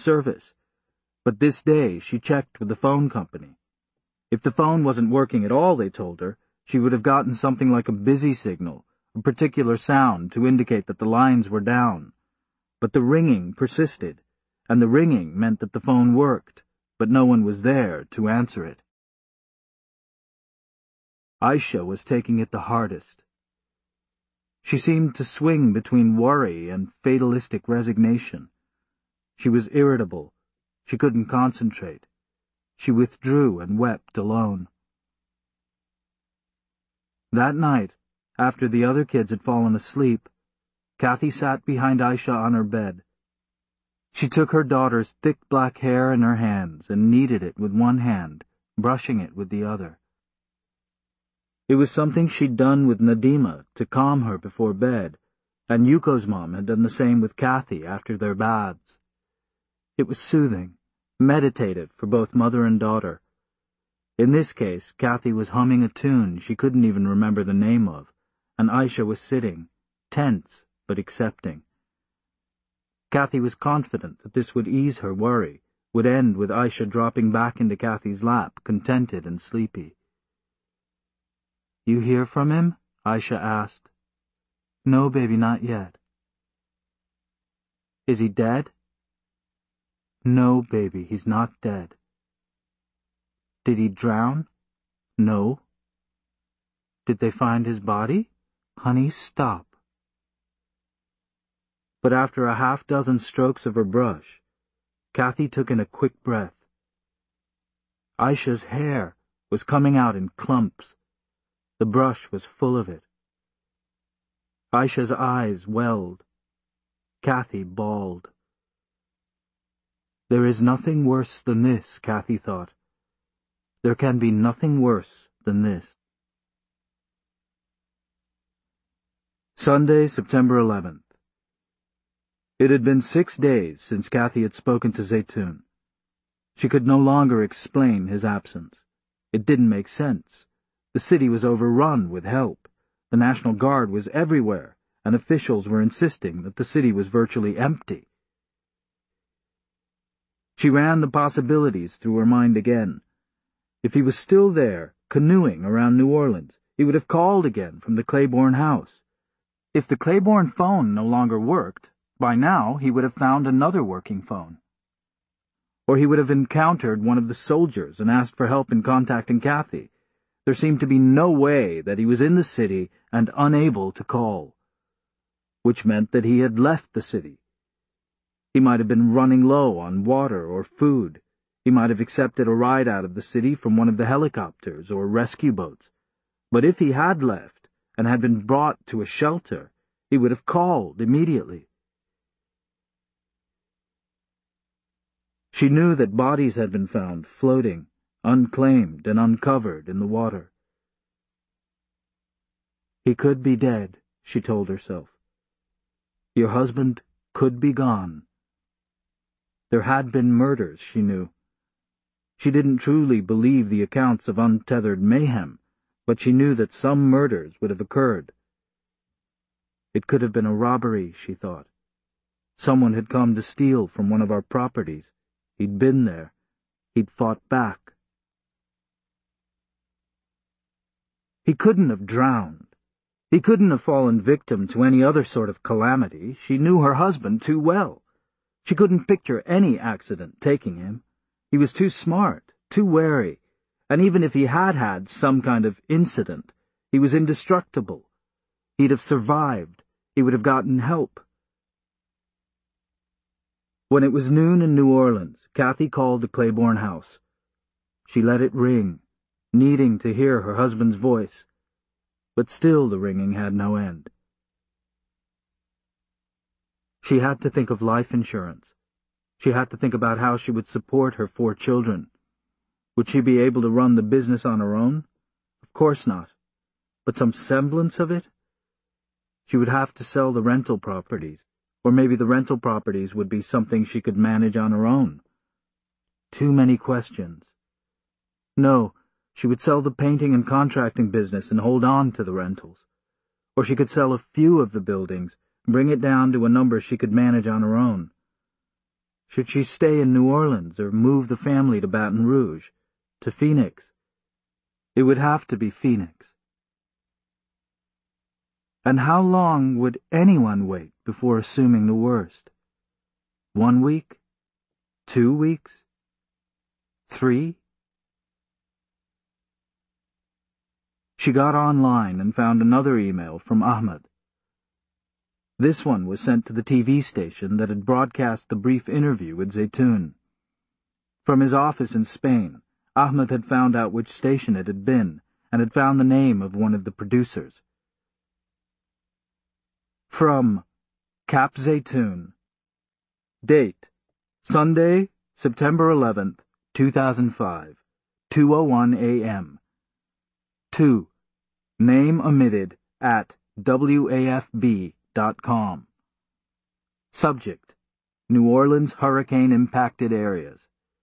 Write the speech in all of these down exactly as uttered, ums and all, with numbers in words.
service, but this day she checked with the phone company. If the phone wasn't working at all, they told her, she would have gotten something like a busy signal, a particular sound to indicate that the lines were down. But the ringing persisted, and the ringing meant that the phone worked, but no one was there to answer it. Aisha was taking it the hardest. She seemed to swing between worry and fatalistic resignation. She was irritable. She couldn't concentrate. She withdrew and wept alone. That night, after the other kids had fallen asleep, Kathy sat behind Aisha on her bed. She took her daughter's thick black hair in her hands and kneaded it with one hand, brushing it with the other. It was something she'd done with Nadima to calm her before bed, and Yuko's mom had done the same with Kathy after their baths. It was soothing, meditative for both mother and daughter. In this case, Kathy was humming a tune she couldn't even remember the name of, and Aisha was sitting, tense but accepting. Kathy was confident that this would ease her worry, would end with Aisha dropping back into Kathy's lap, contented and sleepy. "You hear from him?" Aisha asked. "No, baby, not yet." "Is he dead?" "No, baby, he's not dead." "Did he drown?" "No." "Did they find his body?" "Honey, stop." But after a half-dozen strokes of her brush, Kathy took in a quick breath. Aisha's hair was coming out in clumps. The brush was full of it. Aisha's eyes welled. Kathy bawled. There is nothing worse than this, Kathy thought. There can be nothing worse than this. Sunday, September eleventh. It had been six days since Kathy had spoken to Zeytun. She could no longer explain his absence. It didn't make sense. The city was overrun with help. The National Guard was everywhere, and officials were insisting that the city was virtually empty. She ran the possibilities through her mind again. If he was still there, canoeing around New Orleans, he would have called again from the Claiborne house. If the Claiborne phone no longer worked, by now he would have found another working phone. Or he would have encountered one of the soldiers and asked for help in contacting Kathy. There seemed to be no way that he was in the city and unable to call, which meant that he had left the city. He might have been running low on water or food. He might have accepted a ride out of the city from one of the helicopters or rescue boats. But if he had left and had been brought to a shelter, he would have called immediately. She knew that bodies had been found floating, unclaimed and uncovered in the water. He could be dead, she told herself. Your husband could be gone. There had been murders, she knew. She didn't truly believe the accounts of untethered mayhem, but she knew that some murders would have occurred. It could have been a robbery, she thought. Someone had come to steal from one of our properties. He'd been there. He'd fought back. He couldn't have drowned. He couldn't have fallen victim to any other sort of calamity. She knew her husband too well. She couldn't picture any accident taking him. He was too smart, too wary, and even if he had had some kind of incident, he was indestructible. He'd have survived. He would have gotten help. When it was noon in New Orleans, Kathy called the Claiborne house. She let it ring, needing to hear her husband's voice, but still the ringing had no end. She had to think of life insurance. She had to think about how she would support her four children. Would she be able to run the business on her own? Of course not. But some semblance of it? She would have to sell the rental properties, or maybe the rental properties would be something she could manage on her own. Too many questions. No, she would sell the painting and contracting business and hold on to the rentals. Or she could sell a few of the buildings, bring it down to a number she could manage on her own. Should she stay in New Orleans or move the family to Baton Rouge, to Phoenix? It would have to be Phoenix. And how long would anyone wait before assuming the worst? One week? Two weeks? Three? She got online and found another email from Ahmed. This one was sent to the T V station that had broadcast the brief interview with Zaytoun. From his office in Spain, Ahmed had found out which station it had been, and had found the name of one of the producers. From Cap Zaytoun. Date: Sunday, September eleventh, two thousand five, two oh one a m two. Name omitted at W A F B dot com. Subject: New Orleans hurricane-impacted areas.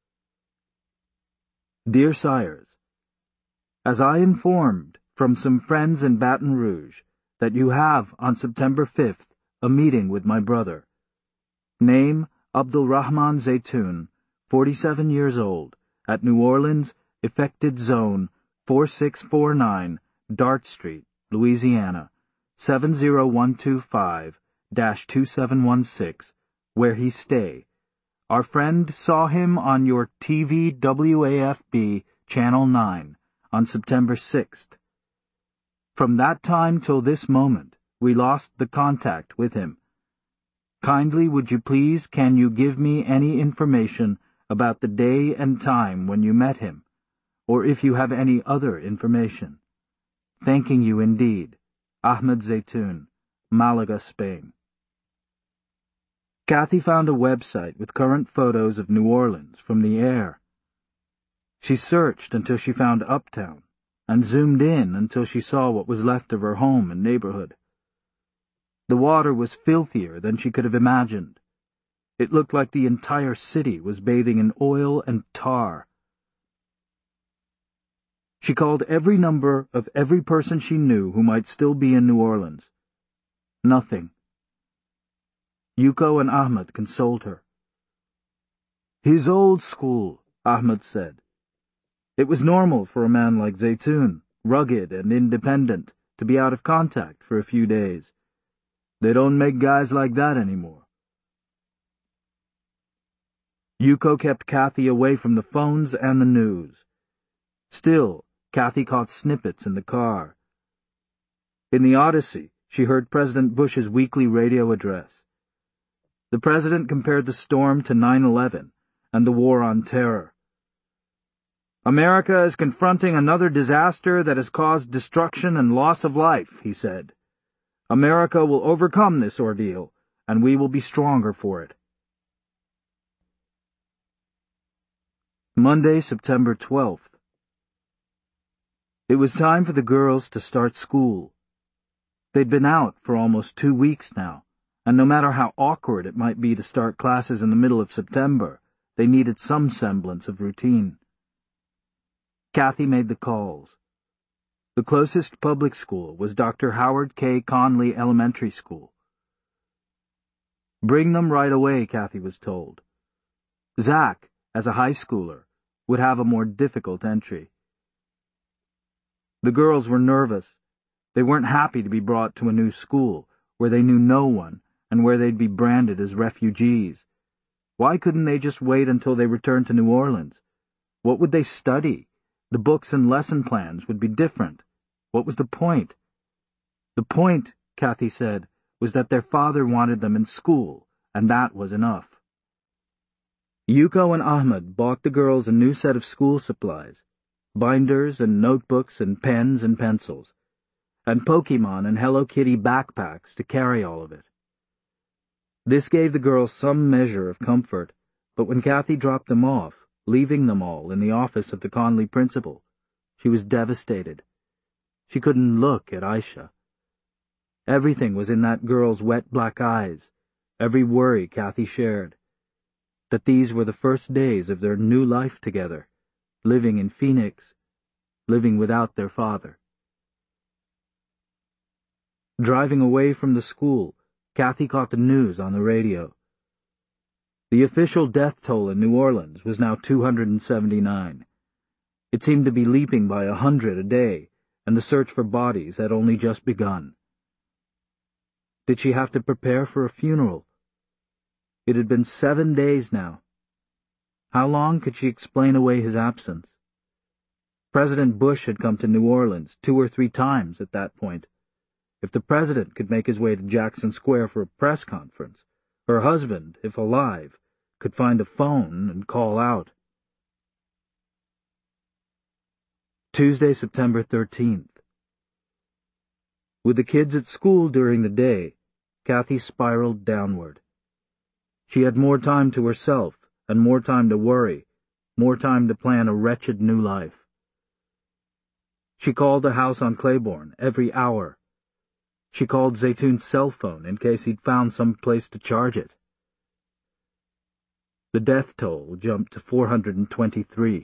Dear Sires, as I informed from some friends in Baton Rouge that you have on September fifth a meeting with my brother. Name Abdul Rahman Zaytoun, forty-seven years old, at New Orleans, affected zone four six four nine, Dart Street, Louisiana, seven zero one two five dash two seven one six, where he stay. Our friend saw him on your T V W A F B Channel nine on September sixth. From that time till this moment, we lost the contact with him. Kindly would you please can you give me any information about the day and time when you met him, or if you have any other information. Thanking you indeed. Ahmed Zaytoun, Malaga, Spain. Kathy found a website with current photos of New Orleans from the air. She searched until she found Uptown, and zoomed in until she saw what was left of her home and neighborhood. The water was filthier than she could have imagined. It looked like the entire city was bathing in oil and tar. She called every number of every person she knew who might still be in New Orleans. Nothing. Yuko and Ahmed consoled her. He's old school, Ahmed said. It was normal for a man like Zaytoun, rugged and independent, to be out of contact for a few days. They don't make guys like that anymore. Yuko kept Kathy away from the phones and the news. Still, Kathy caught snippets in the car. In the Odyssey, she heard President Bush's weekly radio address. The president compared the storm to nine eleven and the war on terror. America is confronting another disaster that has caused destruction and loss of life, he said. America will overcome this ordeal, and we will be stronger for it. Monday, September twelfth. It was time for the girls to start school. They'd been out for almost two weeks now, and no matter how awkward it might be to start classes in the middle of September, they needed some semblance of routine. Kathy made the calls. The closest public school was Doctor Howard K. Conley Elementary School. Bring them right away, Kathy was told. Zach, as a high schooler, would have a more difficult entry. The girls were nervous. They weren't happy to be brought to a new school, where they knew no one, and where they'd be branded as refugees. Why couldn't they just wait until they returned to New Orleans? What would they study? The books and lesson plans would be different. What was the point? The point, Kathy said, was that their father wanted them in school, and that was enough. Yuko and Ahmed bought the girls a new set of school supplies, binders and notebooks and pens and pencils, and Pokemon and Hello Kitty backpacks to carry all of it. This gave the girls some measure of comfort, but when Kathy dropped them off, leaving them all in the office of the Conley principal, she was devastated. She couldn't look at Aisha. Everything was in that girl's wet black eyes, every worry Kathy shared. That these were the first days of their new life together, living in Phoenix, living without their father. Driving away from the school, Kathy caught the news on the radio. The official death toll in New Orleans was now two hundred seventy-nine. It seemed to be leaping by a hundred a day, and the search for bodies had only just begun. Did she have to prepare for a funeral? It had been seven days now. How long could she explain away his absence? President Bush had come to New Orleans two or three times at that point. If the president could make his way to Jackson Square for a press conference, her husband, if alive, could find a phone and call out. Tuesday, September thirteenth. With the kids at school during the day, Kathy spiraled downward. She had more time to herself, and more time to worry, more time to plan a wretched new life. She called the house on Claiborne every hour. She called Zaytoun's cell phone in case he'd found some place to charge it. The death toll jumped to four hundred twenty-three.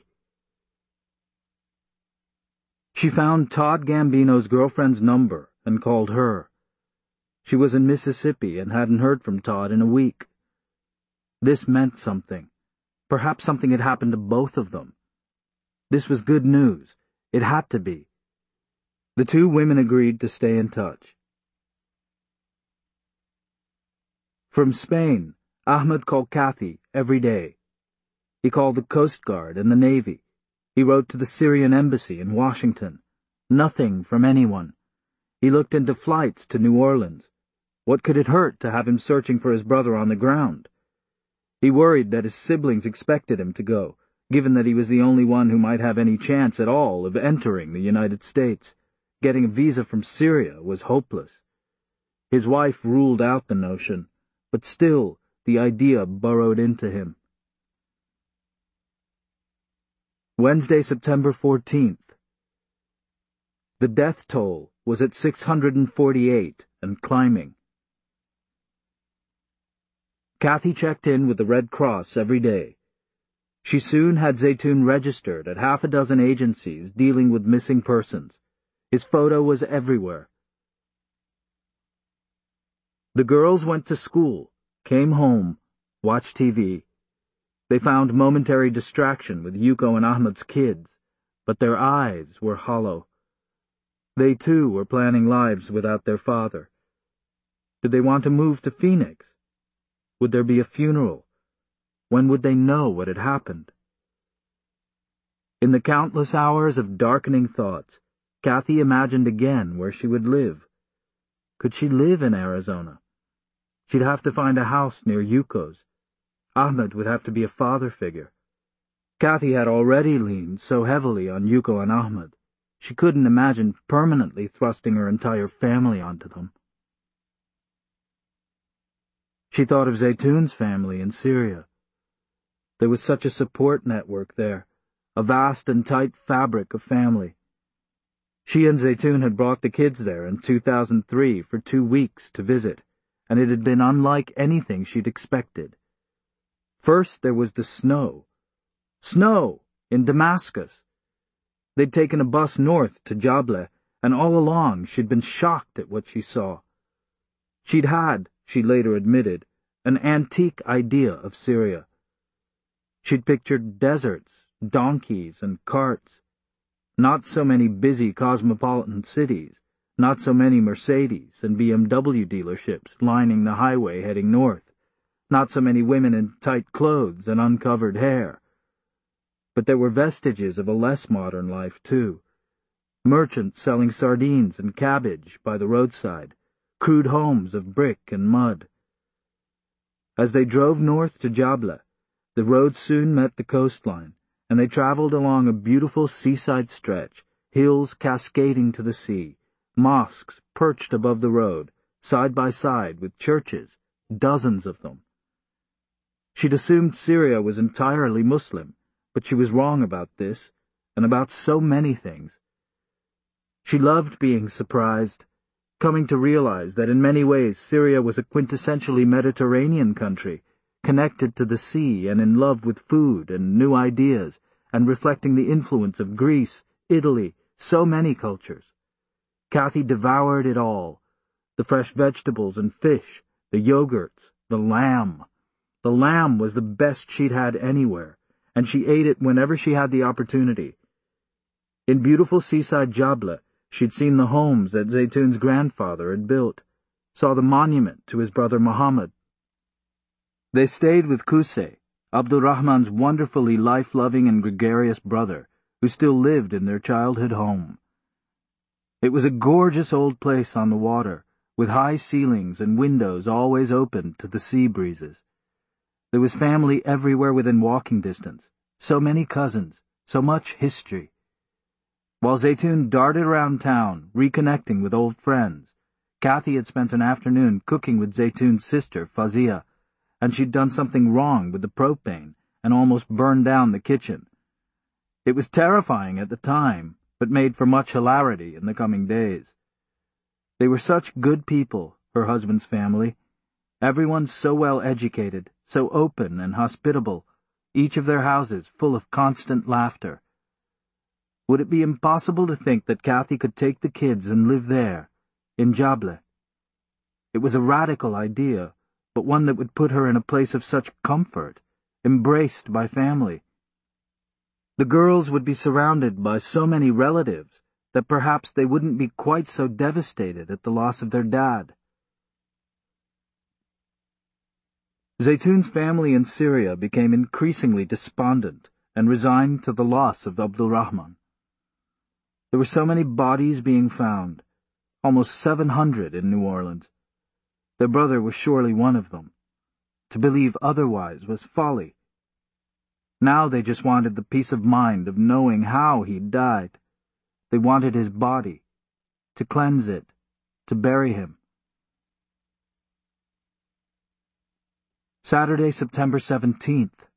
She found Todd Gambino's girlfriend's number and called her. She was in Mississippi and hadn't heard from Todd in a week. This meant something. Perhaps something had happened to both of them. This was good news. It had to be. The two women agreed to stay in touch. From Spain, Ahmed called Kathy every day. He called the Coast Guard and the Navy. He wrote to the Syrian embassy in Washington. Nothing from anyone. He looked into flights to New Orleans. What could it hurt to have him searching for his brother on the ground? He worried that his siblings expected him to go, given that he was the only one who might have any chance at all of entering the United States. Getting a visa from Syria was hopeless. His wife ruled out the notion, but still the idea burrowed into him. Wednesday, September fourteenth. The death toll was at six hundred forty-eight and climbing. Kathy checked in with the Red Cross every day. She soon had Zaytoun registered at half a dozen agencies dealing with missing persons. His photo was everywhere. The girls went to school, came home, watched T V. They found momentary distraction with Yuko and Ahmed's kids, but their eyes were hollow. They, too, were planning lives without their father. Did they want to move to Phoenix? Would there be a funeral? When would they know what had happened? In the countless hours of darkening thoughts, Kathy imagined again where she would live. Could she live in Arizona? She'd have to find a house near Yuko's. Ahmed would have to be a father figure. Kathy had already leaned so heavily on Yuko and Ahmed. She couldn't imagine permanently thrusting her entire family onto them. She thought of Zaytoun's family in Syria. There was such a support network there, a vast and tight fabric of family. She and Zaytoun had brought the kids there in two thousand three for two weeks to visit, and it had been unlike anything she'd expected. First there was the snow. Snow! In Damascus! They'd taken a bus north to Jableh, and all along she'd been shocked at what she saw. She'd had, she later admitted, an antique idea of Syria. She'd pictured deserts, donkeys, and carts. Not so many busy cosmopolitan cities, not so many Mercedes and B M W dealerships lining the highway heading north, not so many women in tight clothes and uncovered hair. But there were vestiges of a less modern life, too. Merchants selling sardines and cabbage by the roadside, crude homes of brick and mud. As they drove north to Jableh, the road soon met the coastline, and they traveled along a beautiful seaside stretch, hills cascading to the sea, mosques perched above the road, side by side with churches, dozens of them. She'd assumed Syria was entirely Muslim, but she was wrong about this, and about so many things. She loved being surprised, coming to realize that in many ways Syria was a quintessentially Mediterranean country, connected to the sea and in love with food and new ideas, and reflecting the influence of Greece, Italy, so many cultures. Kathy devoured it all, the fresh vegetables and fish, the yogurts, the lamb, The lamb was the best she'd had anywhere, and she ate it whenever she had the opportunity. In beautiful seaside Jabla, she'd seen the homes that Zaytun's grandfather had built, saw the monument to his brother Muhammad. They stayed with Qusay, Abdurrahman's wonderfully life-loving and gregarious brother, who still lived in their childhood home. It was a gorgeous old place on the water, with high ceilings and windows always open to the sea breezes. There was family everywhere within walking distance, so many cousins, so much history. While Zaytun darted around town, reconnecting with old friends, Kathy had spent an afternoon cooking with Zaytun's sister, Fazia, and she'd done something wrong with the propane and almost burned down the kitchen. It was terrifying at the time, but made for much hilarity in the coming days. They were such good people, her husband's family. Everyone so well educated, so open and hospitable, each of their houses full of constant laughter. Would it be impossible to think that Kathy could take the kids and live there, in Jabla? It was a radical idea, but one that would put her in a place of such comfort, embraced by family. The girls would be surrounded by so many relatives that perhaps they wouldn't be quite so devastated at the loss of their dad. Zaytun's family in Syria became increasingly despondent and resigned to the loss of Abdurrahman. There were so many bodies being found, almost seven hundred in New Orleans. Their brother was surely one of them. To believe otherwise was folly. Now they just wanted the peace of mind of knowing how he'd died. They wanted his body, to cleanse it, to bury him. Saturday, September seventeenth.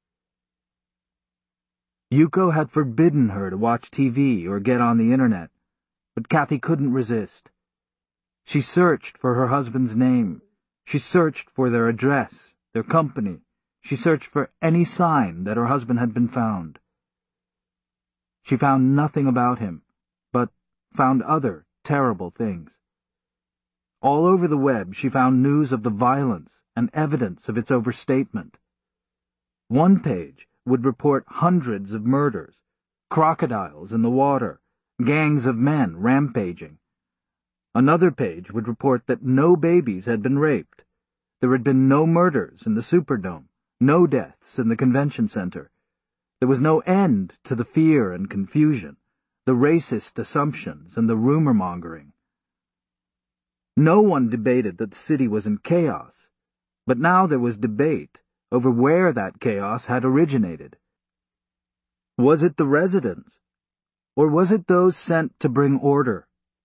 Yuko had forbidden her to watch T V or get on the internet, but Kathy couldn't resist. She searched for her husband's name. She searched for their address, their company. She searched for any sign that her husband had been found. She found nothing about him, but found other terrible things. All over the web she found news of the violence and evidence of its overstatement. One page would report hundreds of murders, crocodiles in the water, gangs of men rampaging. Another page would report that no babies had been raped. There had been no murders in the Superdome, no deaths in the convention center. There was no end to the fear and confusion, the racist assumptions and the rumor-mongering. No one debated that the city was in chaos, but now there was debate over where that chaos had originated. Was it the residents, or was it those sent to bring order?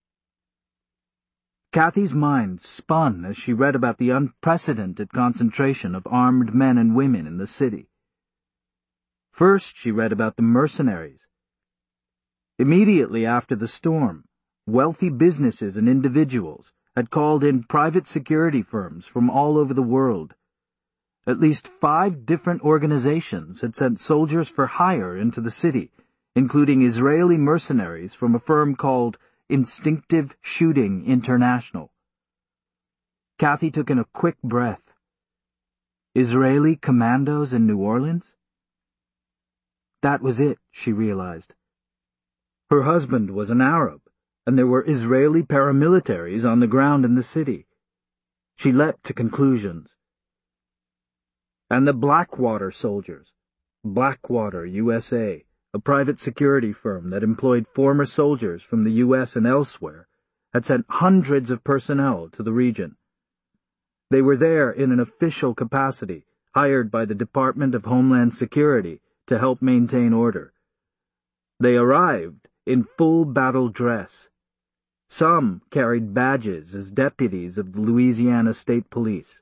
Kathy's mind spun as she read about the unprecedented concentration of armed men and women in the city. First, she read about the mercenaries. Immediately after the storm, wealthy businesses and individuals had called in private security firms from all over the world. At least five different organizations had sent soldiers for hire into the city, including Israeli mercenaries from a firm called Instinctive Shooting International. Kathy took in a quick breath. Israeli commandos in New Orleans? That was it, she realized. Her husband was an Arab, and there were Israeli paramilitaries on the ground in the city. She leapt to conclusions. And the Blackwater soldiers. Blackwater, U S A, a private security firm that employed former soldiers from the U S and elsewhere, had sent hundreds of personnel to the region. They were there in an official capacity, hired by the Department of Homeland Security to help maintain order. They arrived in full battle dress. Some carried badges as deputies of the Louisiana State Police.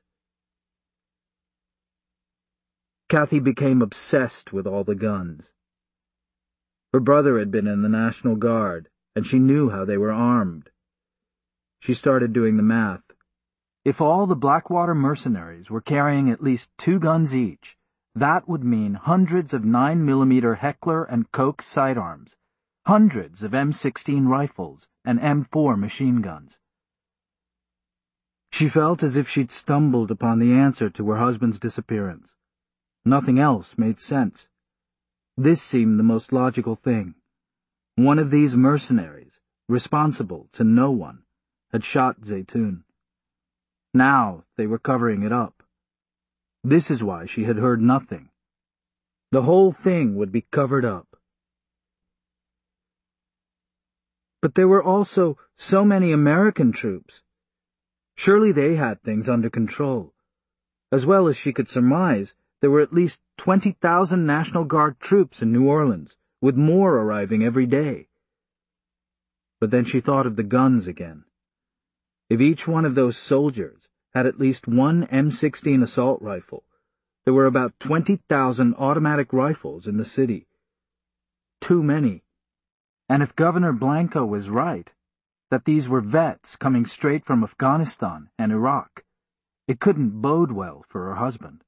Kathy became obsessed with all the guns. Her brother had been in the National Guard, and she knew how they were armed. She started doing the math. If all the Blackwater mercenaries were carrying at least two guns each, that would mean hundreds of nine millimeter Heckler and Koch sidearms, hundreds of M sixteen rifles and M four machine guns. She felt as if she'd stumbled upon the answer to her husband's disappearance. Nothing else made sense. This seemed the most logical thing. One of these mercenaries, responsible to no one, had shot Zeytun. Now they were covering it up. This is why she had heard nothing. The whole thing would be covered up. But there were also so many American troops. Surely they had things under control. As well as she could surmise, there were at least twenty thousand National Guard troops in New Orleans, with more arriving every day. But then she thought of the guns again. If each one of those soldiers had at least one M sixteen assault rifle, there were about twenty thousand automatic rifles in the city. Too many. And if Governor Blanco was right, that these were vets coming straight from Afghanistan and Iraq, it couldn't bode well for her husband.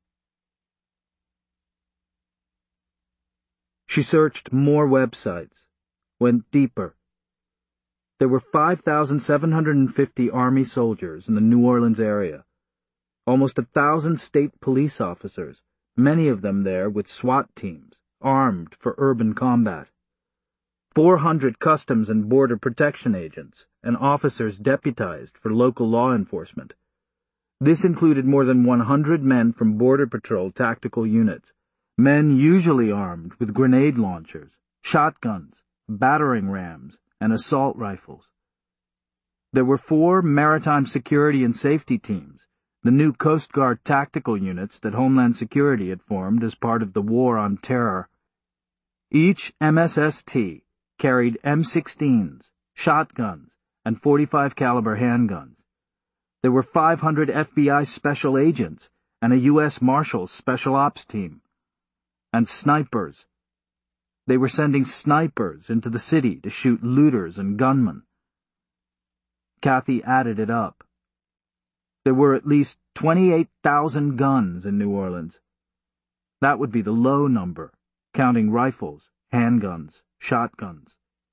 She searched more websites, went deeper. There were five thousand seven hundred fifty Army soldiers in the New Orleans area, almost a thousand state police officers, many of them there with SWAT teams, armed for urban combat, four hundred Customs and Border Protection agents, and officers deputized for local law enforcement. This included more than one hundred men from Border Patrol tactical units, men usually armed with grenade launchers, shotguns, battering rams, and assault rifles. There were four maritime security and safety teams, the new Coast Guard tactical units that Homeland Security had formed as part of the War on Terror. Each M S S T carried M sixteens, shotguns, and forty-five caliber handguns. There were five hundred F B I special agents and a U S Marshals Special Ops team. And snipers. They were sending snipers into the city to shoot looters and gunmen. Kathy added it up. There were at least twenty-eight thousand guns in New Orleans. That would be the low number, counting rifles, handguns, shotguns.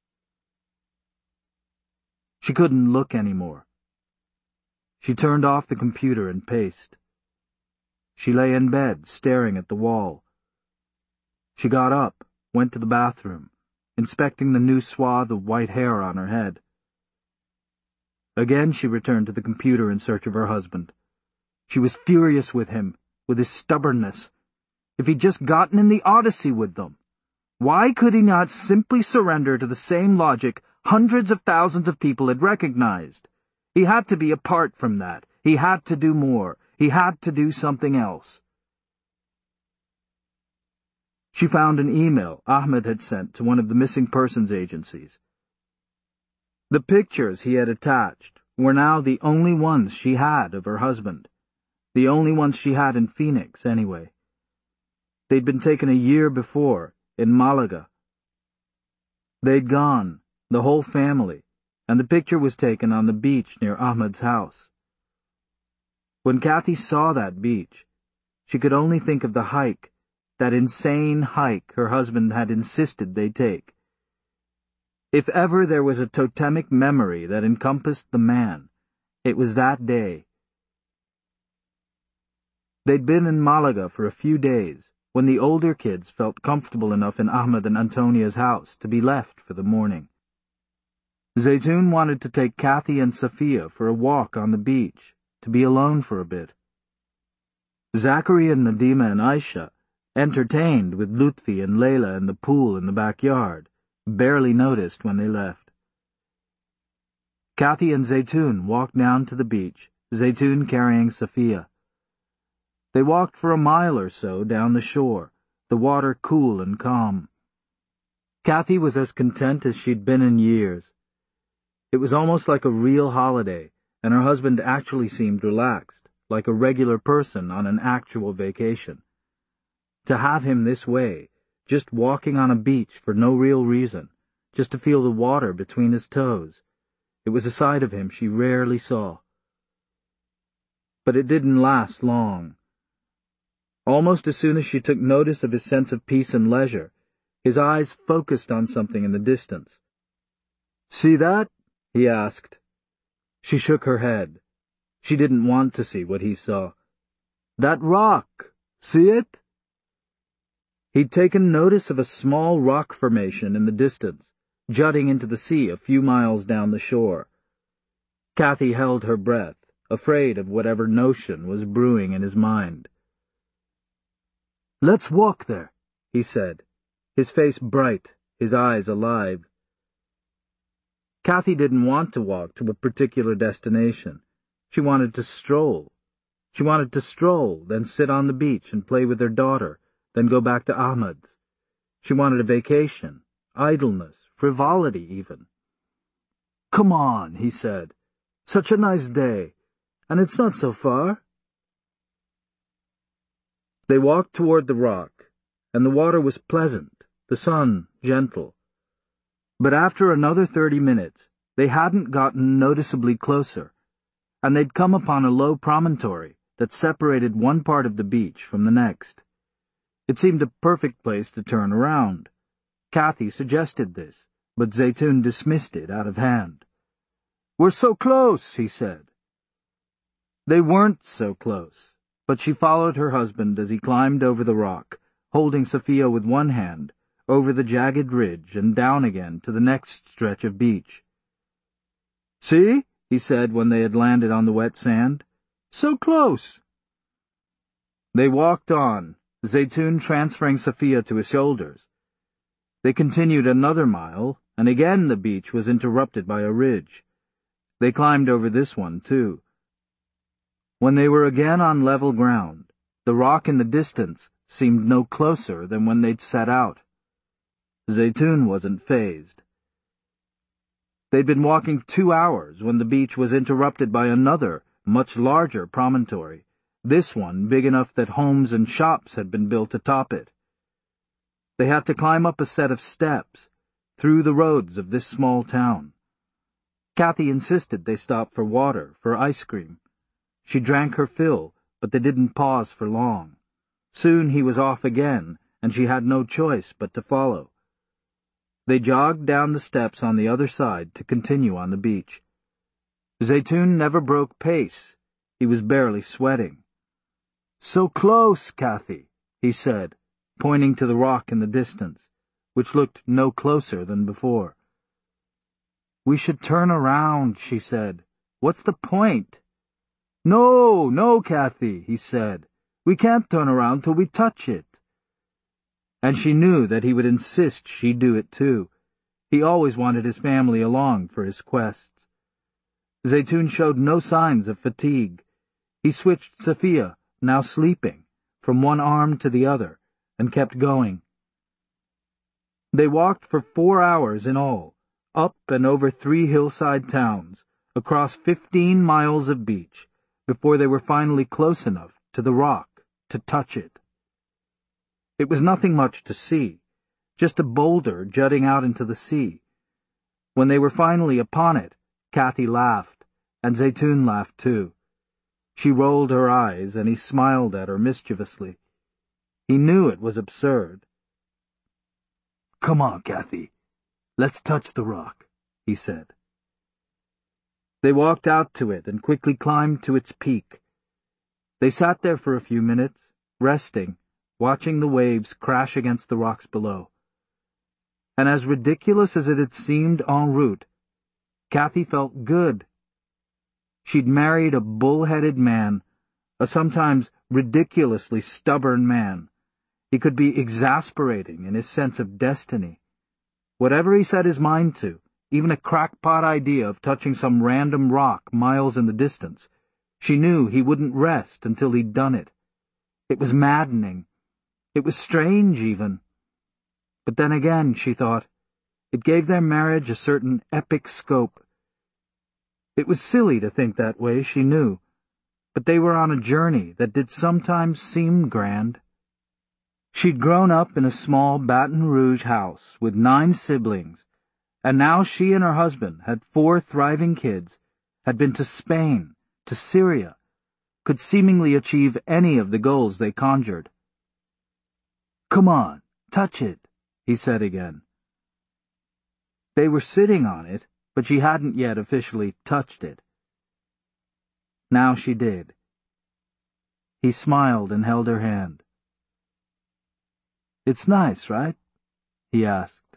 She couldn't look anymore. She turned off the computer and paced. She lay in bed, staring at the wall. She got up, went to the bathroom, inspecting the new swath of white hair on her head. Again she returned to the computer in search of her husband. She was furious with him, with his stubbornness. If he'd just gotten in the Odyssey with them, why could he not simply surrender to the same logic hundreds of thousands of people had recognized? He had to be apart from that. He had to do more. He had to do something else. She found an email Ahmed had sent to one of the missing persons agencies. The pictures he had attached were now the only ones she had of her husband, the only ones she had in Phoenix, anyway. They'd been taken a year before, in Malaga. They'd gone, the whole family, and the picture was taken on the beach near Ahmed's house. When Kathy saw that beach, she could only think of the hike, that insane hike her husband had insisted they take. If ever there was a totemic memory that encompassed the man, it was that day. They'd been in Malaga for a few days, when the older kids felt comfortable enough in Ahmed and Antonia's house to be left for the morning. Zeytun wanted to take Kathy and Sophia for a walk on the beach, to be alone for a bit. Zachary and Nadima and Aisha, entertained with Lutfi and Layla in the pool in the backyard, barely noticed when they left. Kathy and Zeytun walked down to the beach, Zeytun carrying Sophia. They walked for a mile or so down the shore, the water cool and calm. Kathy was as content as she'd been in years. It was almost like a real holiday, and her husband actually seemed relaxed, like a regular person on an actual vacation. To have him this way, just walking on a beach for no real reason, just to feel the water between his toes, it was a side of him she rarely saw. But it didn't last long. Almost as soon as she took notice of his sense of peace and leisure, his eyes focused on something in the distance. "See that?" he asked. She shook her head. She didn't want to see what he saw. "That rock! See it?" He'd taken notice of a small rock formation in the distance, jutting into the sea a few miles down the shore. Kathy held her breath, afraid of whatever notion was brewing in his mind. "Let's walk there," he said, his face bright, his eyes alive. Kathy didn't want to walk to a particular destination. She wanted to stroll. She wanted to stroll, then sit on the beach and play with her daughter, then go back to Ahmed's. She wanted a vacation, idleness, frivolity even. "Come on," he said. "Such a nice day, and it's not so far." They walked toward the rock, and the water was pleasant, the sun gentle. But after another thirty minutes, they hadn't gotten noticeably closer, and they'd come upon a low promontory that separated one part of the beach from the next. It seemed a perfect place to turn around. Kathy suggested this, but Zeytun dismissed it out of hand. "We're so close," he said. They weren't so close, but she followed her husband as he climbed over the rock, holding Sophia with one hand, over the jagged ridge and down again to the next stretch of beach. "See?" he said when they had landed on the wet sand. "So close." They walked on, Zeytun transferring Sophia to his shoulders. They continued another mile, and again the beach was interrupted by a ridge. They climbed over this one, too. When they were again on level ground, the rock in the distance seemed no closer than when they'd set out. Zeytun wasn't fazed. They'd been walking two hours when the beach was interrupted by another, much larger promontory, this one big enough that homes and shops had been built atop it. They had to climb up a set of steps, through the roads of this small town. Kathy insisted they stop for water, for ice cream. She drank her fill, but they didn't pause for long. Soon he was off again, and she had no choice but to follow. They jogged down the steps on the other side to continue on the beach. Zeytun never broke pace. He was barely sweating. "So close, Kathy," he said, pointing to the rock in the distance, which looked no closer than before. "We should turn around," she said. "What's the point?" "No, no, Kathy," he said. "We can't turn around till we touch it." And she knew that he would insist she do it too. He always wanted his family along for his quests. Zeytun showed no signs of fatigue. He switched Sophia, now sleeping, from one arm to the other, and kept going. They walked for four hours in all, up and over three hillside towns, across fifteen miles of beach, before they were finally close enough to the rock to touch it. It was nothing much to see, just a boulder jutting out into the sea. When they were finally upon it, Kathy laughed, and Zeytun laughed too. She rolled her eyes, and he smiled at her mischievously. He knew it was absurd. "Come on, Kathy. Let's touch the rock," he said. They walked out to it and quickly climbed to its peak. They sat there for a few minutes, resting, watching the waves crash against the rocks below. And as ridiculous as it had seemed en route, Kathy felt good. She'd married a bull-headed man, a sometimes ridiculously stubborn man. He could be exasperating in his sense of destiny. Whatever he set his mind to, even a crackpot idea of touching some random rock miles in the distance, she knew he wouldn't rest until he'd done it. It was maddening. It was strange, even. But then again, she thought, it gave their marriage a certain epic scope. It was silly to think that way, she knew, but they were on a journey that did sometimes seem grand. She'd grown up in a small Baton Rouge house with nine siblings, and now she and her husband had four thriving kids, had been to Spain, to Syria, could seemingly achieve any of the goals they conjured. "Come on, touch it," he said again. They were sitting on it, but she hadn't yet officially touched it. Now she did. He smiled and held her hand. "It's nice, right?" he asked.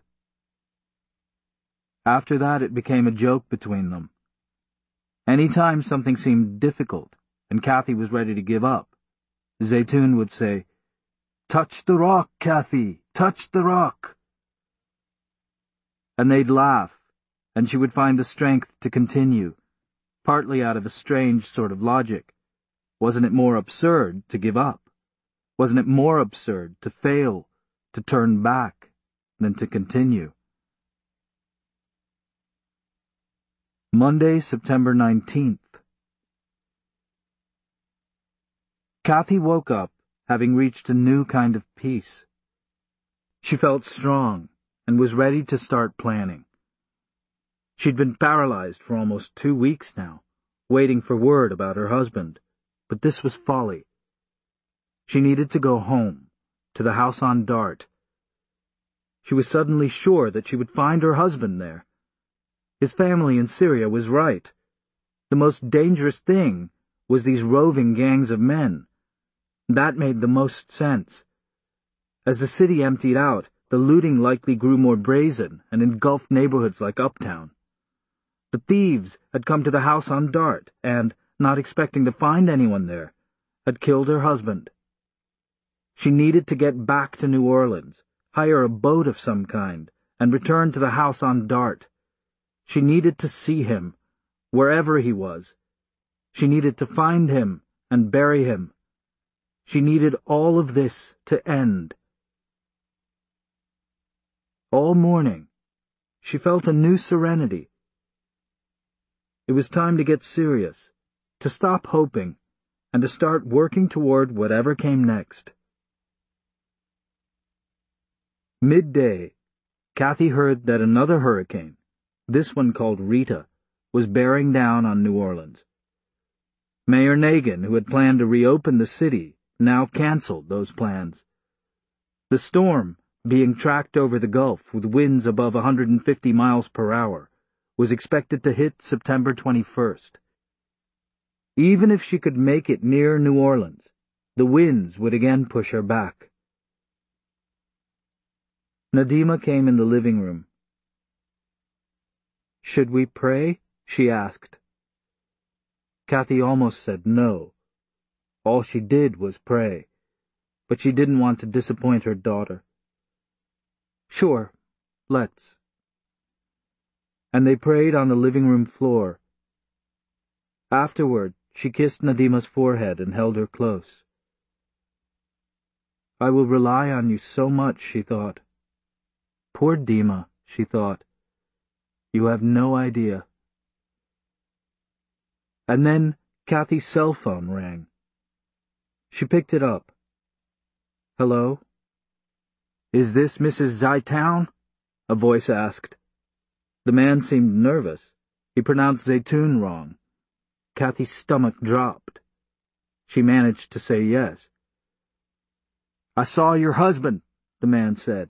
After that it became a joke between them. Any time something seemed difficult and Kathy was ready to give up, Zeytun would say, "Touch the rock, Kathy, touch the rock." And they'd laugh, and she would find the strength to continue, partly out of a strange sort of logic. Wasn't it more absurd to give up? Wasn't it more absurd to fail, to turn back, than to continue? Monday, September nineteenth. Kathy woke up, having reached a new kind of peace. She felt strong and was ready to start planning. She'd been paralyzed for almost two weeks now, waiting for word about her husband, but this was folly. She needed to go home, to the house on Dart. She was suddenly sure that she would find her husband there. His family in Syria was right. The most dangerous thing was these roving gangs of men. That made the most sense. As the city emptied out, the looting likely grew more brazen and engulfed neighborhoods like Uptown. The thieves had come to the house on Dart and, not expecting to find anyone there, had killed her husband. She needed to get back to New Orleans, hire a boat of some kind, and return to the house on Dart. She needed to see him, wherever he was. She needed to find him and bury him. She needed all of this to end. All morning, she felt a new serenity. It was time to get serious, to stop hoping, and to start working toward whatever came next. Midday, Kathy heard that another hurricane, this one called Rita, was bearing down on New Orleans. Mayor Nagin, who had planned to reopen the city, now canceled those plans. The storm, being tracked over the Gulf with winds above one hundred fifty miles per hour, was expected to hit September twenty-first. Even if she could make it near New Orleans, the winds would again push her back. Nadima came in the living room. "Should we pray?" she asked. Kathy almost said no. All she did was pray, but she didn't want to disappoint her daughter. "Sure, let's." And they prayed on the living room floor. Afterward, she kissed Nadima's forehead and held her close. "I will rely on you so much," she thought. "Poor Dima," she thought. "You have no idea." And then Kathy's cell phone rang. She picked it up. "Hello? Is this Missus Zeytoun?" a voice asked. The man seemed nervous. He pronounced Zeytun wrong. Kathy's stomach dropped. She managed to say yes. "I saw your husband," the man said.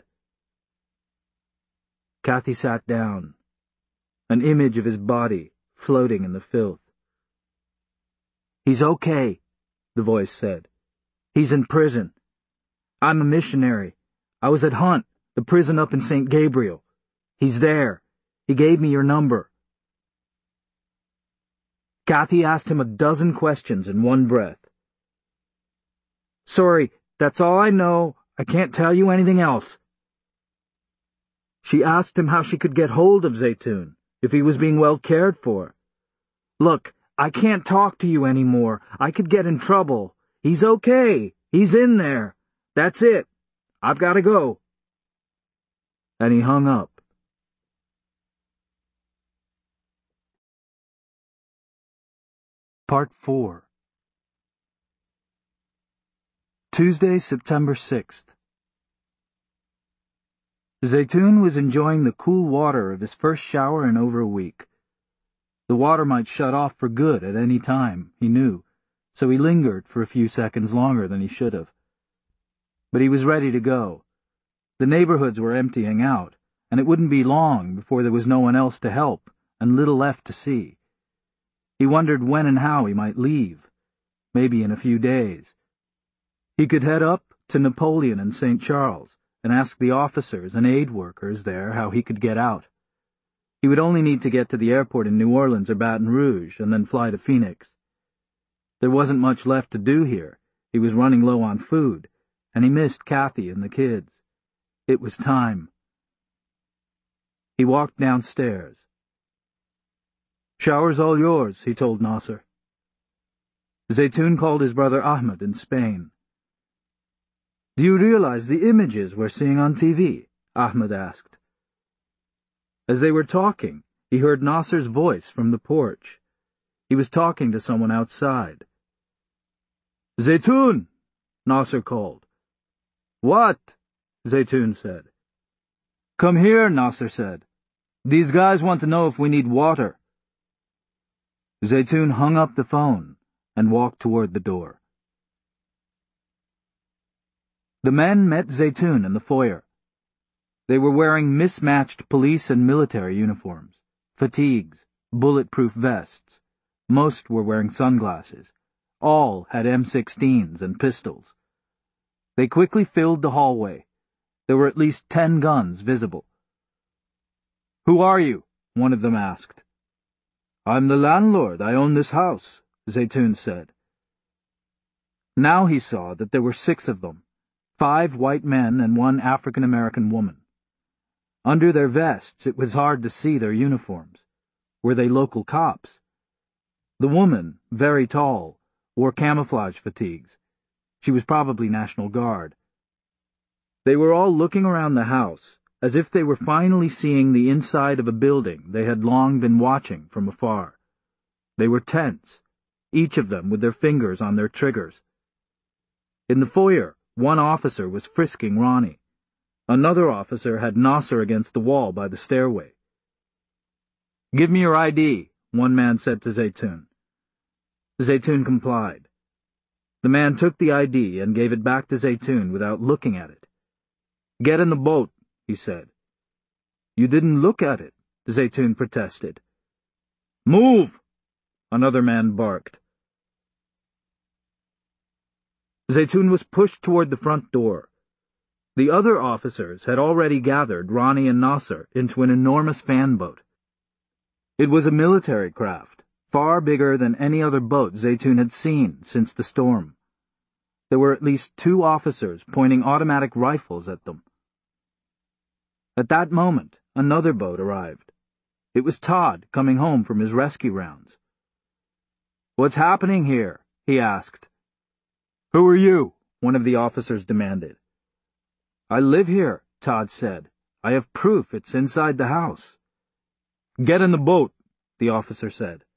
Kathy sat down, an image of his body floating in the filth. "He's okay," the voice said. "He's in prison. I'm a missionary. I was at Hunt, the prison up in Saint Gabriel. He's there. He gave me your number." Kathy asked him a dozen questions in one breath. "Sorry, that's all I know. I can't tell you anything else." She asked him how she could get hold of Zeytun, if he was being well cared for. "Look, I can't talk to you anymore. I could get in trouble. He's okay. He's in there. That's it. I've got to go." And he hung up. Part four. Tuesday, September sixth. Zeytun was enjoying the cool water of his first shower in over a week. The water might shut off for good at any time, he knew, so he lingered for a few seconds longer than he should have. But he was ready to go. The neighborhoods were emptying out, and it wouldn't be long before there was no one else to help and little left to see. He wondered when and how he might leave, maybe in a few days. He could head up to Napoleon and Saint Charles and ask the officers and aid workers there how he could get out. He would only need to get to the airport in New Orleans or Baton Rouge and then fly to Phoenix. There wasn't much left to do here. He was running low on food, and he missed Kathy and the kids. It was time. He walked downstairs. "Shower's all yours," he told Nasser. Zaytoun called his brother Ahmed in Spain. "Do you realize the images we're seeing on T V?" Ahmed asked. As they were talking, he heard Nasser's voice from the porch. He was talking to someone outside. "Zaytoun!" Nasser called. "What?" Zaytoun said. "Come here," Nasser said. "These guys want to know if we need water." Zaytoun hung up the phone and walked toward the door. The men met Zaytoun in the foyer. They were wearing mismatched police and military uniforms, fatigues, bulletproof vests. Most were wearing sunglasses. All had M sixteens and pistols. They quickly filled the hallway. There were at least ten guns visible. "Who are you?" one of them asked. "I'm the landlord. I own this house," Zaytoun said. Now he saw that there were six of them, five white men and one African-American woman. Under their vests, it was hard to see their uniforms. Were they local cops? The woman, very tall, wore camouflage fatigues. She was probably National Guard. They were all looking around the house, as if they were finally seeing the inside of a building they had long been watching from afar. They were tense, each of them with their fingers on their triggers. In the foyer, one officer was frisking Ronnie. Another officer had Nasser against the wall by the stairway. "Give me your I D," one man said to Zaytoun. Zaytoun complied. The man took the I D and gave it back to Zaytoun without looking at it. "Get in the boat," he said. "You didn't look at it," Zaytoun protested. "Move!" another man barked. Zaytoun was pushed toward the front door. The other officers had already gathered Ronnie and Nasser into an enormous fan boat. It was a military craft, far bigger than any other boat Zaytoun had seen since the storm. There were at least two officers pointing automatic rifles at them. At that moment, another boat arrived. It was Todd coming home from his rescue rounds. "What's happening here?" he asked. "Who are you?" one of the officers demanded. "I live here," Todd said. "I have proof it's inside the house." "Get in the boat," the officer said.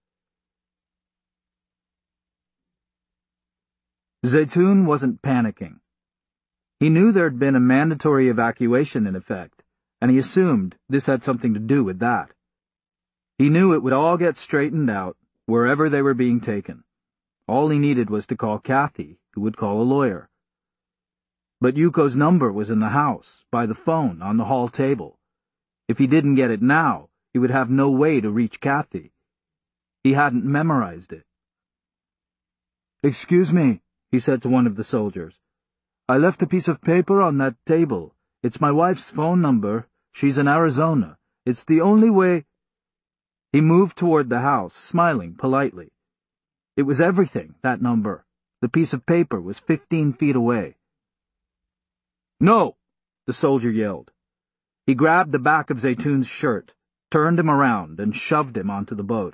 Zaytoun wasn't panicking. He knew there'd been a mandatory evacuation in effect, and he assumed this had something to do with that. He knew it would all get straightened out wherever they were being taken. All he needed was to call Kathy, who would call a lawyer. But Yuko's number was in the house, by the phone, on the hall table. If he didn't get it now, he would have no way to reach Kathy. He hadn't memorized it. "Excuse me," he said to one of the soldiers. "I left a piece of paper on that table. It's my wife's phone number. She's in Arizona. It's the only way—" He moved toward the house, smiling politely. It was everything, that number. The piece of paper was fifteen feet away. "No!" the soldier yelled. He grabbed the back of Zaytoun's shirt, turned him around, and shoved him onto the boat.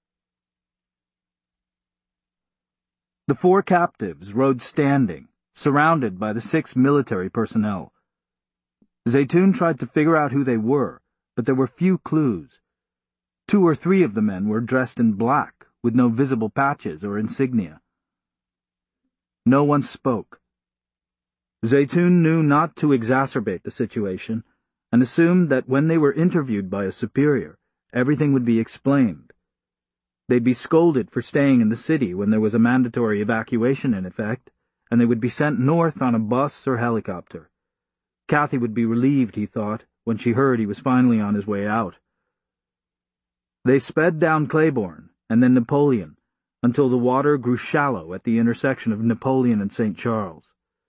The four captives rode standing, surrounded by the six military personnel. Zaytoun tried to figure out who they were, but there were few clues. Two or three of the men were dressed in black, with no visible patches or insignia. No one spoke. Zaytoun knew not to exacerbate the situation, and assumed that when they were interviewed by a superior, everything would be explained. They'd be scolded for staying in the city when there was a mandatory evacuation in effect, and they would be sent north on a bus or helicopter. Kathy would be relieved, he thought, when she heard he was finally on his way out. They sped down Claiborne and then Napoleon, until the water grew shallow at the intersection of Napoleon and Saint Charles.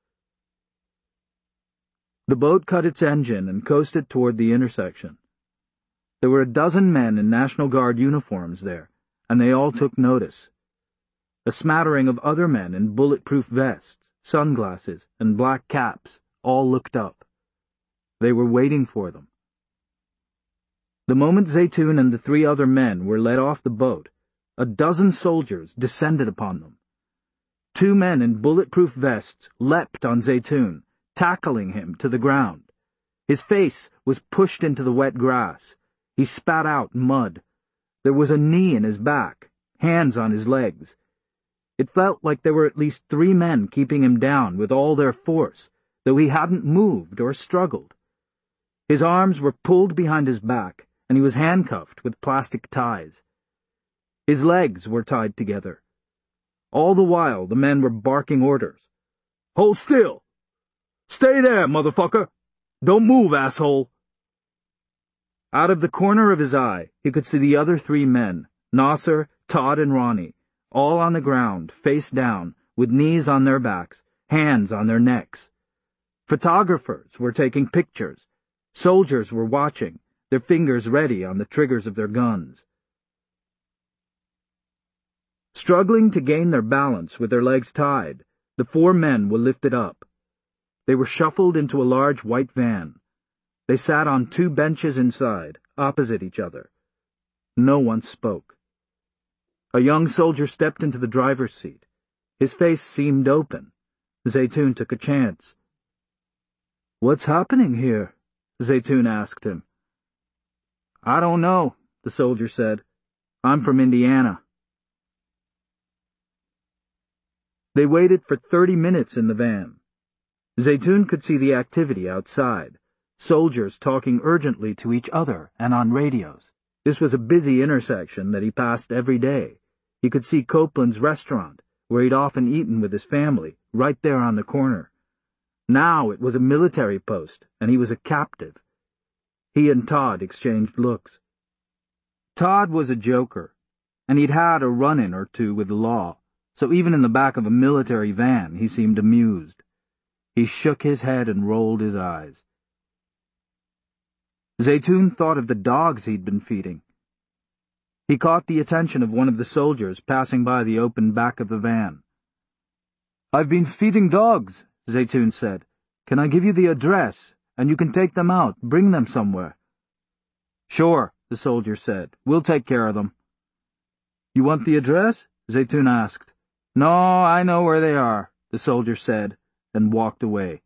The boat cut its engine and coasted toward the intersection. There were a dozen men in National Guard uniforms there, and they all took notice. A smattering of other men in bulletproof vests, sunglasses, and black caps all looked up. They were waiting for them. The moment Zeytun and the three other men were let off the boat, a dozen soldiers descended upon them. Two men in bulletproof vests leapt on Zeytun, tackling him to the ground. His face was pushed into the wet grass. He spat out mud. There was a knee in his back, hands on his legs. It felt like there were at least three men keeping him down with all their force, though he hadn't moved or struggled. His arms were pulled behind his back, and he was handcuffed with plastic ties. His legs were tied together. All the while, the men were barking orders. "Hold still! Stay there, motherfucker! Don't move, asshole!" Out of the corner of his eye, he could see the other three men, Nasser, Todd, and Ronnie, all on the ground, face down, with knees on their backs, hands on their necks. Photographers were taking pictures. Soldiers were watching, their fingers ready on the triggers of their guns. Struggling to gain their balance with their legs tied, the four men were lifted up. They were shuffled into a large white van. They sat on two benches inside, opposite each other. No one spoke. A young soldier stepped into the driver's seat. His face seemed open. Zeytun took a chance. "What's happening here?" Zeytun asked him. "I don't know," the soldier said. "I'm from Indiana." They waited for thirty minutes in the van. Zeytun could see the activity outside, soldiers talking urgently to each other and on radios. This was a busy intersection that he passed every day. He could see Copeland's restaurant, where he'd often eaten with his family, right there on the corner. Now it was a military post, and he was a captive. He and Todd exchanged looks. Todd was a joker, and he'd had a run-in or two with the law, so even in the back of a military van he seemed amused. He shook his head and rolled his eyes. Zeytun thought of the dogs he'd been feeding. He caught the attention of one of the soldiers passing by the open back of the van. "I've been feeding dogs," Zeytun said. "Can I give you the address, and you can take them out, bring them somewhere?" "Sure," the soldier said. "We'll take care of them." "You want the address?" Zeytun asked. "No, I know where they are," the soldier said, and walked away.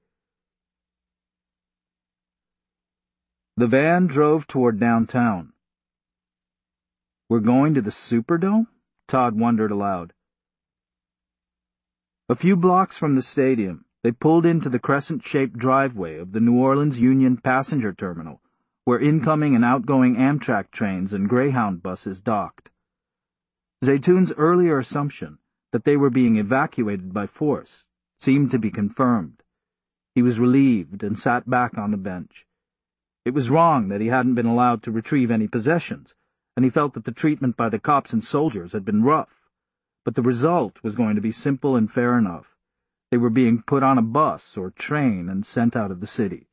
The van drove toward downtown. "We're going to the Superdome?" Todd wondered aloud. A few blocks from the stadium, they pulled into the crescent-shaped driveway of the New Orleans Union Passenger Terminal, where incoming and outgoing Amtrak trains and Greyhound buses docked. Zeytun's earlier assumption that they were being evacuated by force seemed to be confirmed. He was relieved and sat back on the bench. It was wrong that he hadn't been allowed to retrieve any possessions, and he felt that the treatment by the cops and soldiers had been rough. But the result was going to be simple and fair enough. They were being put on a bus or train and sent out of the city.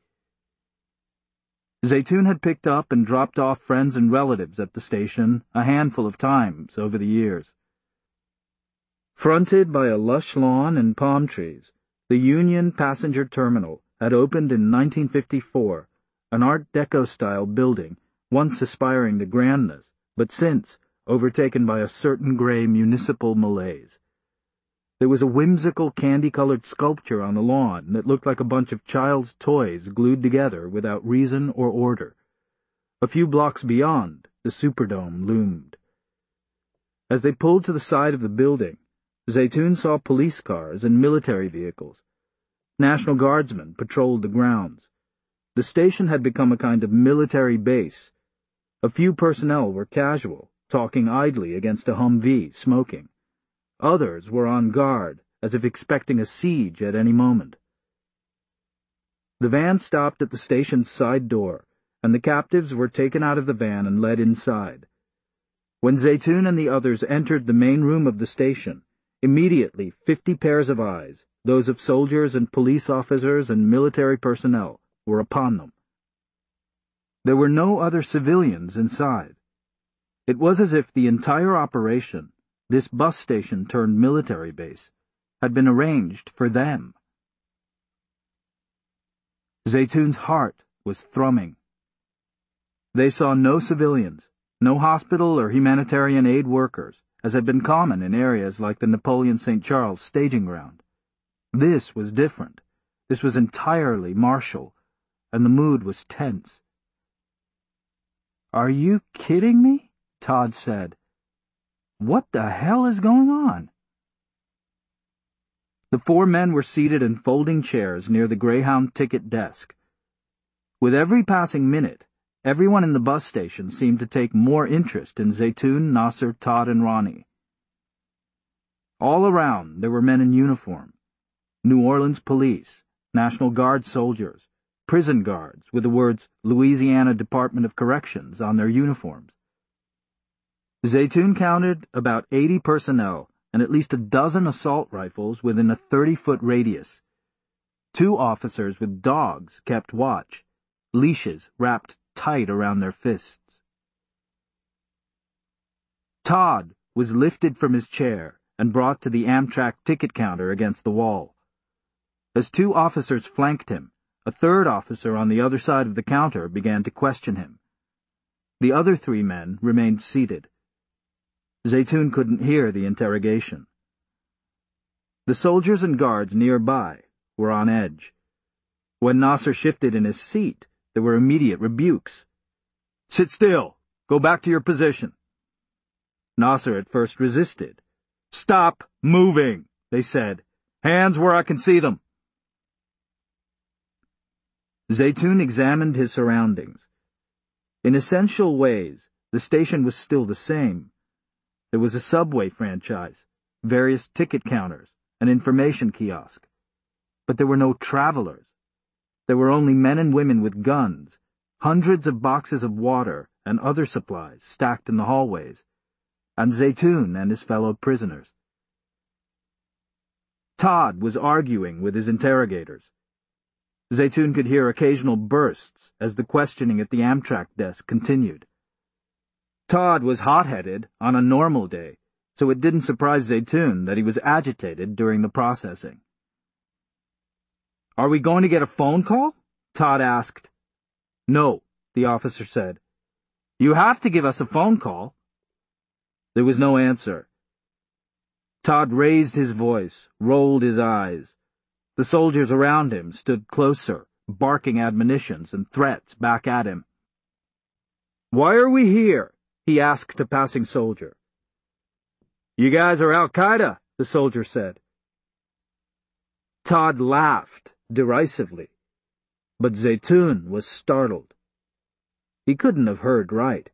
Zeytun had picked up and dropped off friends and relatives at the station a handful of times over the years. Fronted by a lush lawn and palm trees, the Union Passenger Terminal had opened in nineteen fifty-four, an Art Deco-style building, once aspiring to grandness, but since overtaken by a certain gray municipal malaise. There was a whimsical candy-colored sculpture on the lawn that looked like a bunch of child's toys glued together without reason or order. A few blocks beyond, the Superdome loomed. As they pulled to the side of the building, Zeytun saw police cars and military vehicles. National Guardsmen patrolled the grounds. The station had become a kind of military base. A few personnel were casual, talking idly against a Humvee, smoking. Others were on guard, as if expecting a siege at any moment. The van stopped at the station's side door, and the captives were taken out of the van and led inside. When Zeytun and the others entered the main room of the station, immediately fifty pairs of eyes, those of soldiers and police officers and military personnel, were upon them. There were no other civilians inside. It was as if the entire operation, this bus station turned military base, had been arranged for them. Zeytun's heart was thrumming. They saw no civilians, no hospital or humanitarian aid workers, as had been common in areas like the Napoleon Saint Charles staging ground. This was different. This was entirely martial, and the mood was tense. "Are you kidding me?" Todd said. "What the hell is going on?" The four men were seated in folding chairs near the Greyhound ticket desk. With every passing minute, everyone in the bus station seemed to take more interest in Zeytun, Nasser, Todd, and Ronnie. All around there were men in uniform. New Orleans police, National Guard soldiers, prison guards with the words Louisiana Department of Corrections on their uniforms. Zeytun counted about eighty personnel and at least a dozen assault rifles within a thirty-foot radius. Two officers with dogs kept watch, leashes wrapped tight around their fists. Todd was lifted from his chair and brought to the Amtrak ticket counter against the wall. As two officers flanked him, a third officer on the other side of the counter began to question him. The other three men remained seated. Zeytun couldn't hear the interrogation. The soldiers and guards nearby were on edge. When Nasser shifted in his seat, there were immediate rebukes. "Sit still! Go back to your position!" Nasser at first resisted. "Stop moving," they said. "Hands where I can see them." Zeytun examined his surroundings. In essential ways, the station was still the same. There was a subway franchise, various ticket counters, an information kiosk. But there were no travelers. There were only men and women with guns, hundreds of boxes of water and other supplies stacked in the hallways, and Zeytun and his fellow prisoners. Todd was arguing with his interrogators. Zeytun could hear occasional bursts as the questioning at the Amtrak desk continued. Todd was hot-headed on a normal day, so it didn't surprise Zeytun that he was agitated during the processing. "Are we going to get a phone call?" Todd asked. "No," the officer said. "You have to give us a phone call." There was no answer. Todd raised his voice, rolled his eyes. The soldiers around him stood closer, barking admonitions and threats back at him. "Why are we here?" he asked a passing soldier. "You guys are Al-Qaeda," the soldier said. Todd laughed derisively, but Zeytun was startled. He couldn't have heard right.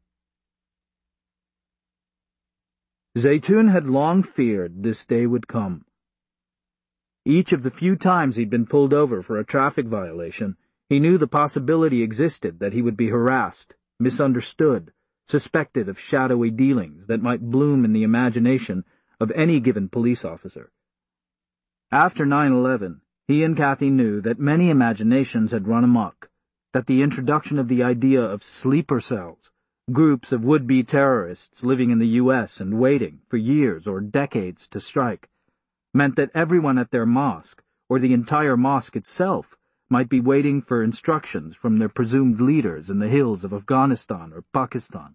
Zeytun had long feared this day would come. Each of the few times he'd been pulled over for a traffic violation, he knew the possibility existed that he would be harassed, misunderstood, suspected of shadowy dealings that might bloom in the imagination of any given police officer. After nine eleven, he and Kathy knew that many imaginations had run amok, that the introduction of the idea of sleeper cells, groups of would-be terrorists living in the U S and waiting for years or decades to strike, meant that everyone at their mosque, or the entire mosque itself, might be waiting for instructions from their presumed leaders in the hills of Afghanistan or Pakistan.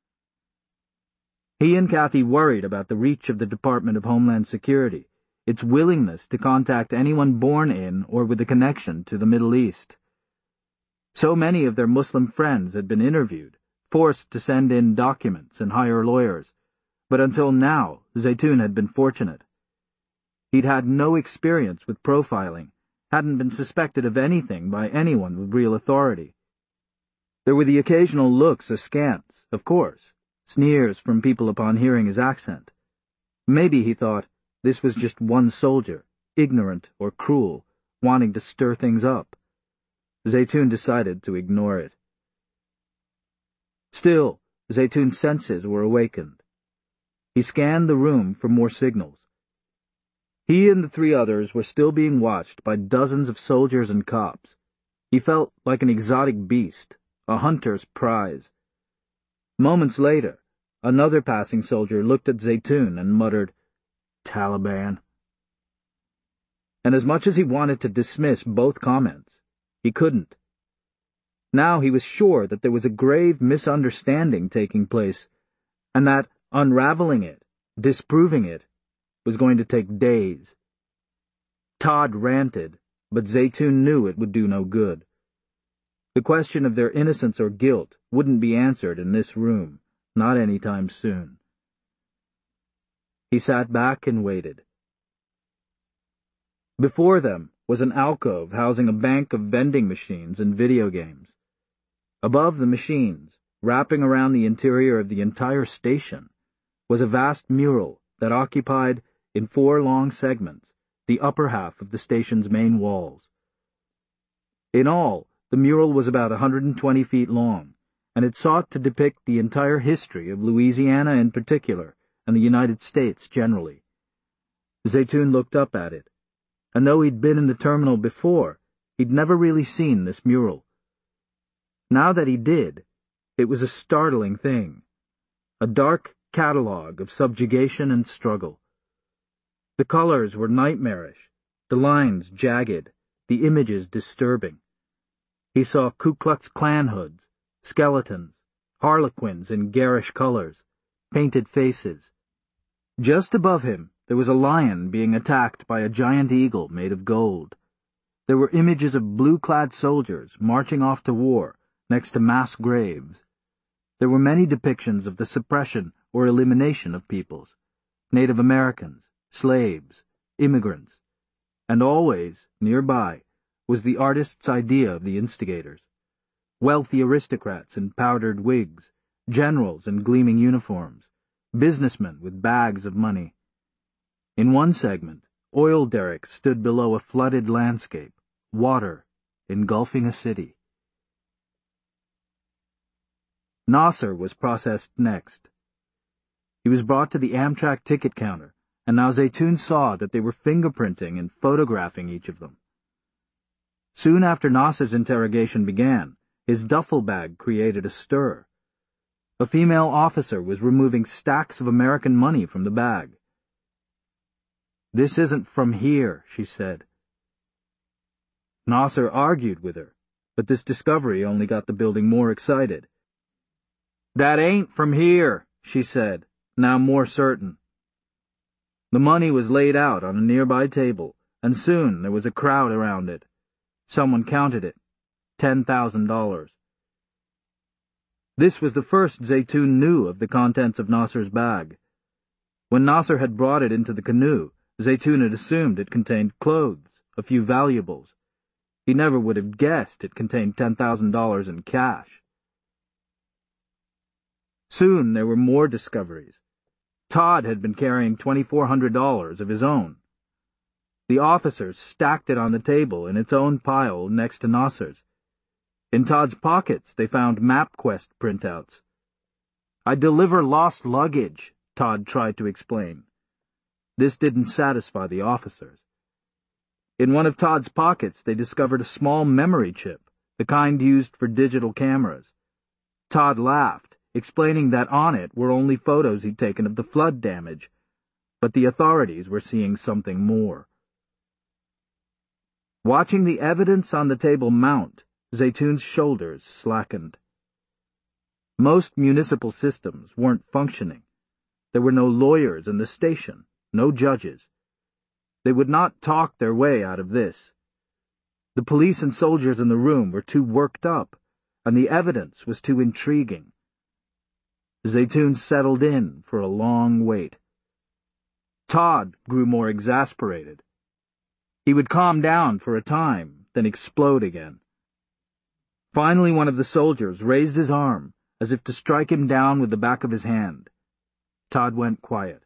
He and Kathy worried about the reach of the Department of Homeland Security, its willingness to contact anyone born in or with a connection to the Middle East. So many of their Muslim friends had been interviewed, forced to send in documents and hire lawyers, but until now Zeytun had been fortunate. He'd had no experience with profiling, hadn't been suspected of anything by anyone with real authority. There were the occasional looks askance, of course, sneers from people upon hearing his accent. Maybe, he thought, this was just one soldier, ignorant or cruel, wanting to stir things up. Zeytun decided to ignore it. Still, Zeytun's senses were awakened. He scanned the room for more signals. He and the three others were still being watched by dozens of soldiers and cops. He felt like an exotic beast, a hunter's prize. Moments later, another passing soldier looked at Zeytoun and muttered, "Taliban." And as much as he wanted to dismiss both comments, he couldn't. Now he was sure that there was a grave misunderstanding taking place, and that unraveling it, disproving it, was going to take days. Todd ranted, but Zeytoun knew it would do no good. The question of their innocence or guilt wouldn't be answered in this room, not any time soon. He sat back and waited. Before them was an alcove housing a bank of vending machines and video games. Above the machines, wrapping around the interior of the entire station, was a vast mural that occupied, in four long segments, the upper half of the station's main walls. In all, the mural was about one hundred twenty feet long, and it sought to depict the entire history of Louisiana in particular, and the United States generally. Zeytoun looked up at it, and though he'd been in the terminal before, he'd never really seen this mural. Now that he did, it was a startling thing, a dark catalogue of subjugation and struggle. The colors were nightmarish, the lines jagged, the images disturbing. He saw Ku Klux Klan hoods, skeletons, harlequins in garish colors, painted faces. Just above him, there was a lion being attacked by a giant eagle made of gold. There were images of blue-clad soldiers marching off to war next to mass graves. There were many depictions of the suppression or elimination of peoples, Native Americans, slaves, immigrants, and always, nearby, was the artist's idea of the instigators. Wealthy aristocrats in powdered wigs, generals in gleaming uniforms, businessmen with bags of money. In one segment, oil derricks stood below a flooded landscape, water engulfing a city. Nasser was processed next. He was brought to the Amtrak ticket counter, and now Zeytoun saw that they were fingerprinting and photographing each of them. Soon after Nasser's interrogation began, his duffel bag created a stir. A female officer was removing stacks of American money from the bag. "This isn't from here," she said. Nasser argued with her, but this discovery only got the building more excited. "That ain't from here," she said, now more certain. The money was laid out on a nearby table, and soon there was a crowd around it. Someone counted it. Ten thousand dollars. This was the first Zeytoun knew of the contents of Nasser's bag. When Nasser had brought it into the canoe, Zeytoun had assumed it contained clothes, a few valuables. He never would have guessed it contained ten thousand dollars in cash. Soon there were more discoveries. Todd had been carrying twenty-four hundred dollars of his own. The officers stacked it on the table in its own pile next to Nasser's. In Todd's pockets they found MapQuest printouts. "I deliver lost luggage," Todd tried to explain. This didn't satisfy the officers. In one of Todd's pockets they discovered a small memory chip, the kind used for digital cameras. Todd laughed, explaining that on it were only photos he'd taken of the flood damage, but the authorities were seeing something more. Watching the evidence on the table mount, Zeytoun's shoulders slackened. Most municipal systems weren't functioning. There were no lawyers in the station, no judges. They would not talk their way out of this. The police and soldiers in the room were too worked up, and the evidence was too intriguing. Zeytoun settled in for a long wait. Todd grew more exasperated. He would calm down for a time, then explode again. Finally one of the soldiers raised his arm, as if to strike him down with the back of his hand. Todd went quiet.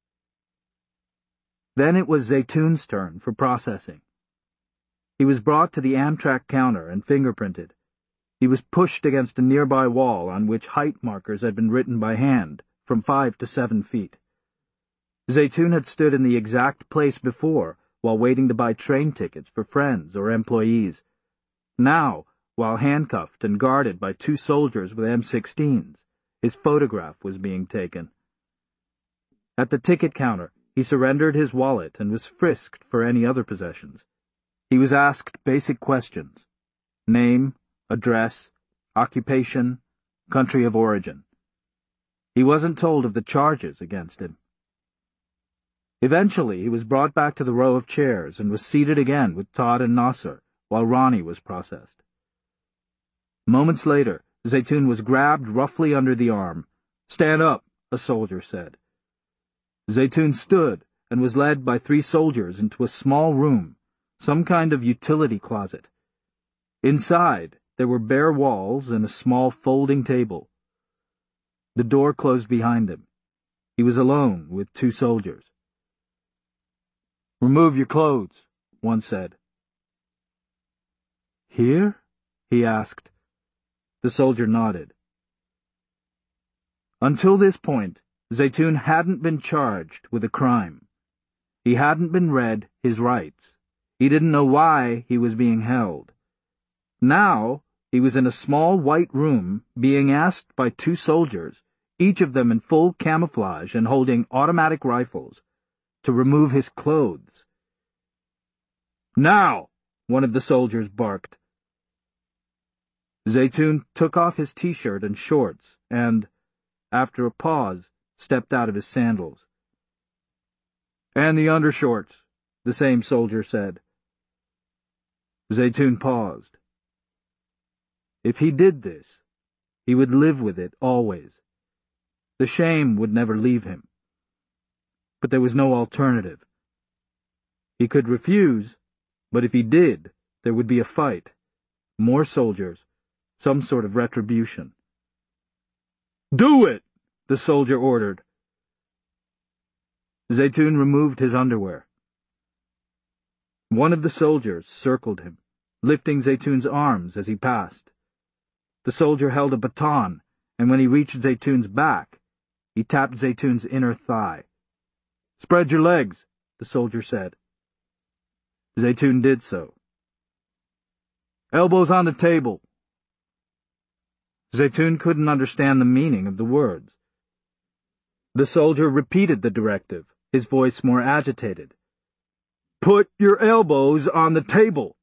Then it was Zeytoun's turn for processing. He was brought to the Amtrak counter and fingerprinted. He was pushed against a nearby wall on which height markers had been written by hand, from five to seven feet. Zaytoun had stood in the exact place before, while waiting to buy train tickets for friends or employees. Now, while handcuffed and guarded by two soldiers with M sixteens, his photograph was being taken. At the ticket counter, he surrendered his wallet and was frisked for any other possessions. He was asked basic questions: name, address, occupation, country of origin. He wasn't told of the charges against him. Eventually, he was brought back to the row of chairs and was seated again with Todd and Nasser, while Ronnie was processed. Moments later, Zaytoun was grabbed roughly under the arm. "Stand up," a soldier said. Zaytoun stood and was led by three soldiers into a small room, some kind of utility closet. Inside, there were bare walls and a small folding table. The door closed behind him. He was alone with two soldiers. "Remove your clothes," one said. "Here?" he asked. The soldier nodded. Until this point, Zaytoun hadn't been charged with a crime. He hadn't been read his rights. He didn't know why he was being held. Now, he was in a small white room being asked by two soldiers, each of them in full camouflage and holding automatic rifles, to remove his clothes. "Now!" one of the soldiers barked. Zaytoun took off his t-shirt and shorts and, after a pause, stepped out of his sandals. "And the undershorts," the same soldier said. Zaytoun paused. If he did this, he would live with it always. The shame would never leave him. But there was no alternative. He could refuse, but if he did, there would be a fight. More soldiers, some sort of retribution. "Do it!" the soldier ordered. Zaytoun removed his underwear. One of the soldiers circled him, lifting Zaytoun's arms as he passed. The soldier held a baton, and when he reached Zaytoun's back, he tapped Zaytoun's inner thigh. "Spread your legs," the soldier said. Zaytoun did so. "Elbows on the table." Zaytoun couldn't understand the meaning of the words. The soldier repeated the directive, his voice more agitated. "Put your elbows on the table."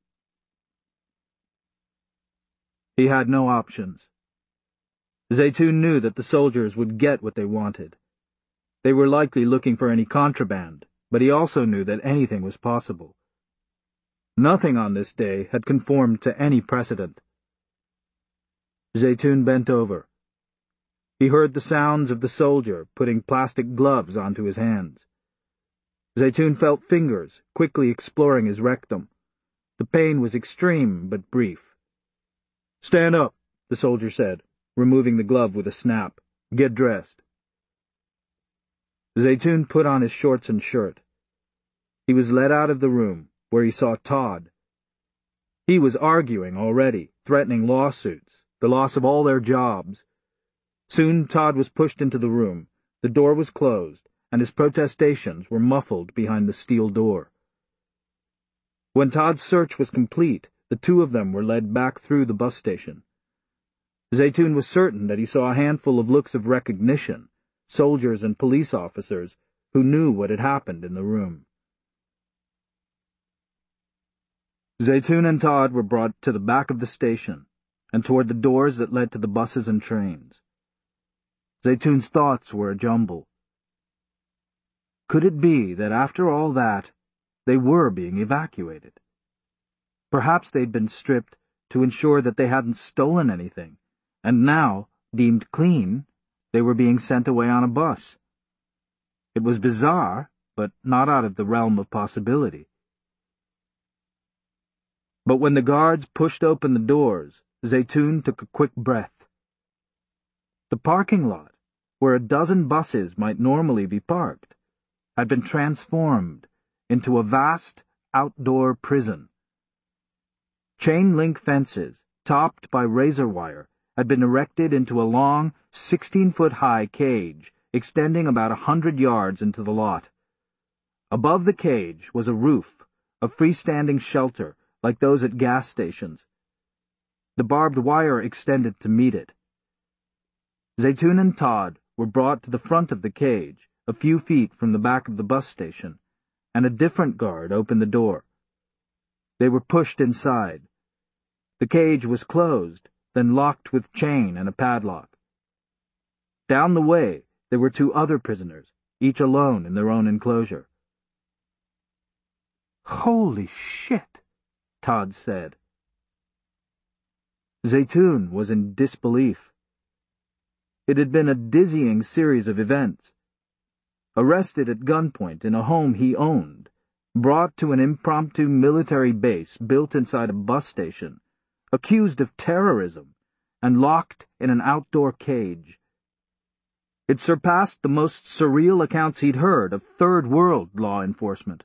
He had no options. Zaytoun knew that the soldiers would get what they wanted. They were likely looking for any contraband, but he also knew that anything was possible. Nothing on this day had conformed to any precedent. Zaytoun bent over. He heard the sounds of the soldier putting plastic gloves onto his hands. Zaytoun felt fingers quickly exploring his rectum. The pain was extreme but brief. "Stand up," the soldier said, removing the glove with a snap. "Get dressed." Zaytoun put on his shorts and shirt. He was led out of the room, where he saw Todd. He was arguing already, threatening lawsuits, the loss of all their jobs. Soon Todd was pushed into the room, the door was closed, and his protestations were muffled behind the steel door. When Todd's search was complete, the two of them were led back through the bus station. Zaytoun was certain that he saw a handful of looks of recognition, soldiers and police officers who knew what had happened in the room. Zaytoun and Todd were brought to the back of the station and toward the doors that led to the buses and trains. Zaytoun's thoughts were a jumble. Could it be that after all that, they were being evacuated? Perhaps they'd been stripped to ensure that they hadn't stolen anything, and now, deemed clean, they were being sent away on a bus. It was bizarre, but not out of the realm of possibility. But when the guards pushed open the doors, Zaytoun took a quick breath. The parking lot, where a dozen buses might normally be parked, had been transformed into a vast outdoor prison. Chain-link fences, topped by razor wire, had been erected into a long, sixteen-foot-high cage extending about a hundred yards into the lot. Above the cage was a roof, a freestanding shelter like those at gas stations. The barbed wire extended to meet it. Zeytun and Todd were brought to the front of the cage, a few feet from the back of the bus station, and a different guard opened the door. They were pushed inside. The cage was closed, then locked with chain and a padlock. Down the way, there were two other prisoners, each alone in their own enclosure. "Holy shit," Todd said. Zeytun was in disbelief. It had been a dizzying series of events. Arrested at gunpoint in a home he owned, brought to an impromptu military base built inside a bus station, accused of terrorism, and locked in an outdoor cage. It surpassed the most surreal accounts he'd heard of third-world law enforcement.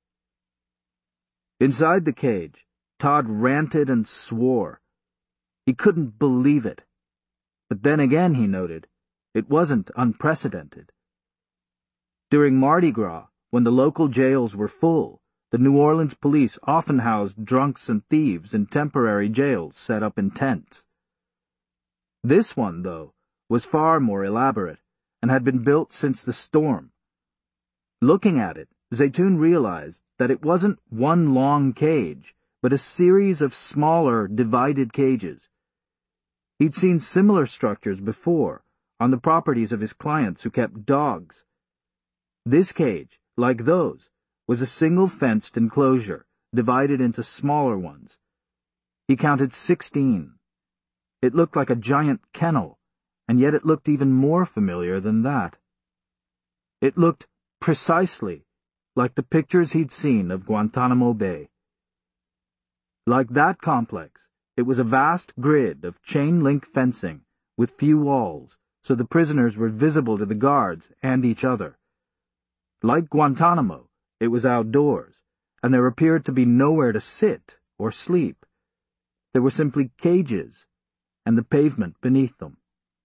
Inside the cage, Todd ranted and swore. He couldn't believe it. But then again, he noted, it wasn't unprecedented. During Mardi Gras, when the local jails were full, the New Orleans police often housed drunks and thieves in temporary jails set up in tents. This one, though, was far more elaborate, and had been built since the storm. Looking at it, Zeytun realized that it wasn't one long cage, but a series of smaller, divided cages. He'd seen similar structures before, on the properties of his clients who kept dogs. This cage, like those, was a single fenced enclosure, divided into smaller ones. He counted sixteen. It looked like a giant kennel, and yet it looked even more familiar than that. It looked precisely like the pictures he'd seen of Guantanamo Bay. Like that complex, it was a vast grid of chain-link fencing with few walls, so the prisoners were visible to the guards and each other. Like Guantanamo, it was outdoors, and there appeared to be nowhere to sit or sleep. There were simply cages and the pavement beneath them.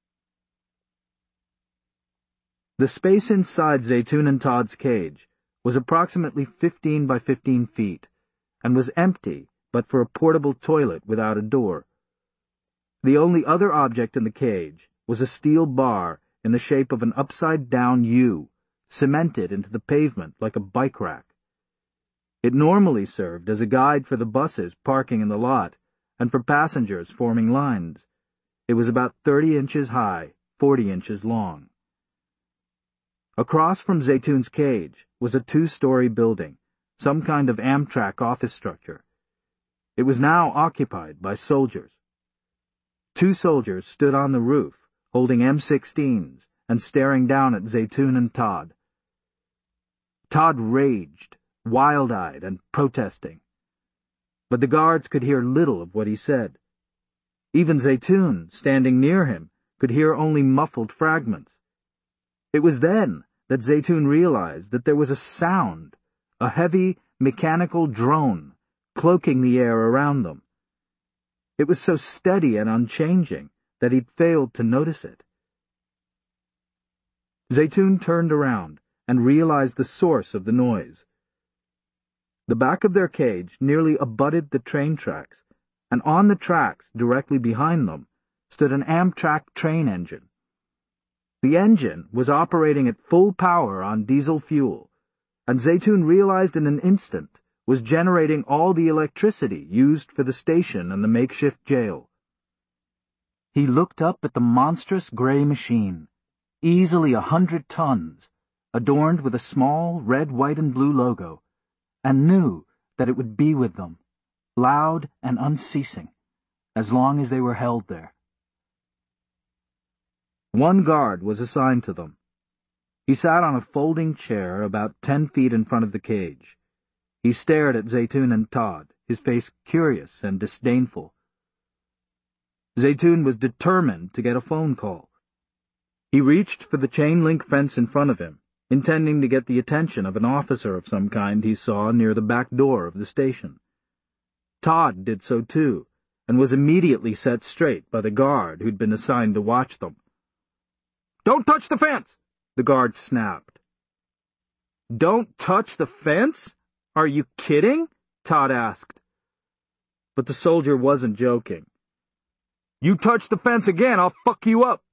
The space inside Zeytun and Todd's cage was approximately fifteen by fifteen feet, and was empty but for a portable toilet without a door. The only other object in the cage was a steel bar in the shape of an upside-down U, cemented into the pavement like a bike rack. It normally served as a guide for the buses parking in the lot, and for passengers forming lines. It was about thirty inches high, forty inches long. Across from Zeytun's cage was a two-story building, some kind of Amtrak office structure. It was now occupied by soldiers. Two soldiers stood on the roof, holding M sixteens and staring down at Zeytun and Todd. Todd raged, wild-eyed and protesting. But the guards could hear little of what he said. Even Zeytun, standing near him, could hear only muffled fragments. It was then that Zeytun realized that there was a sound, a heavy, mechanical drone, cloaking the air around them. It was so steady and unchanging that he'd failed to notice it. Zeytun turned around and realized the source of the noise. The back of their cage nearly abutted the train tracks, and on the tracks directly behind them stood an Amtrak train engine. The engine was operating at full power on diesel fuel, and Zeytun realized in an instant was generating all the electricity used for the station and the makeshift jail. He looked up at the monstrous gray machine, easily a hundred tons, adorned with a small red, white, and blue logo, and knew that it would be with them, loud and unceasing, as long as they were held there. One guard was assigned to them. He sat on a folding chair about ten feet in front of the cage. He stared at Zeytun and Todd, his face curious and disdainful. Zeytun was determined to get a phone call. He reached for the chain-link fence in front of him, intending to get the attention of an officer of some kind he saw near the back door of the station. Todd did so too, and was immediately set straight by the guard who'd been assigned to watch them. "Don't touch the fence!" the guard snapped. Don't touch the fence? Are you kidding? Todd asked. But the soldier wasn't joking. You touch the fence again, I'll fuck you up.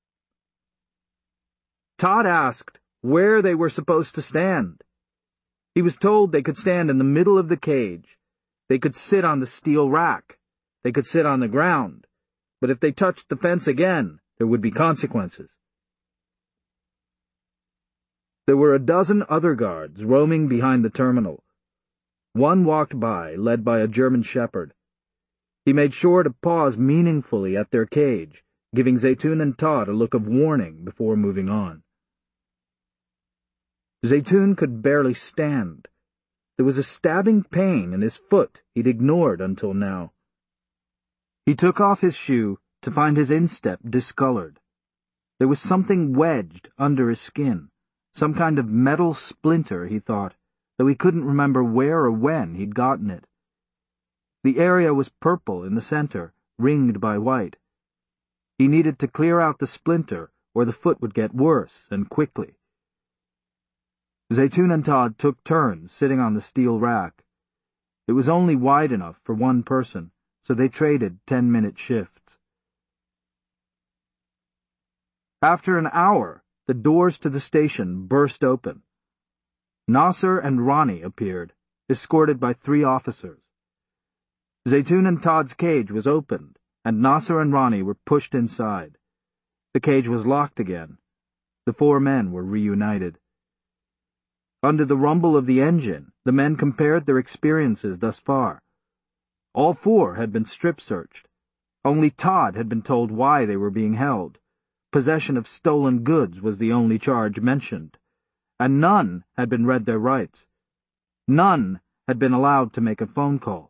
Todd asked where they were supposed to stand. He was told they could stand in the middle of the cage. They could sit on the steel rack. They could sit on the ground. But if they touched the fence again, there would be consequences. There were a dozen other guards roaming behind the terminal. One walked by, led by a German shepherd. He made sure to pause meaningfully at their cage, giving Zeytun and Todd a look of warning before moving on. Zeytun could barely stand. There was a stabbing pain in his foot he'd ignored until now. He took off his shoe to find his instep discolored. There was something wedged under his skin, some kind of metal splinter, he thought, though he couldn't remember where or when he'd gotten it. The area was purple in the center, ringed by white. He needed to clear out the splinter, or the foot would get worse, and quickly. Zeytun and Todd took turns sitting on the steel rack. It was only wide enough for one person, so they traded ten-minute shifts. After an hour, the doors to the station burst open. Nasser and Ronnie appeared, escorted by three officers. Zeytun and Todd's cage was opened, and Nasser and Ronnie were pushed inside. The cage was locked again. The four men were reunited. Under the rumble of the engine, the men compared their experiences thus far. All four had been strip-searched. Only Todd had been told why they were being held. Possession of stolen goods was the only charge mentioned. And none had been read their rights. None had been allowed to make a phone call.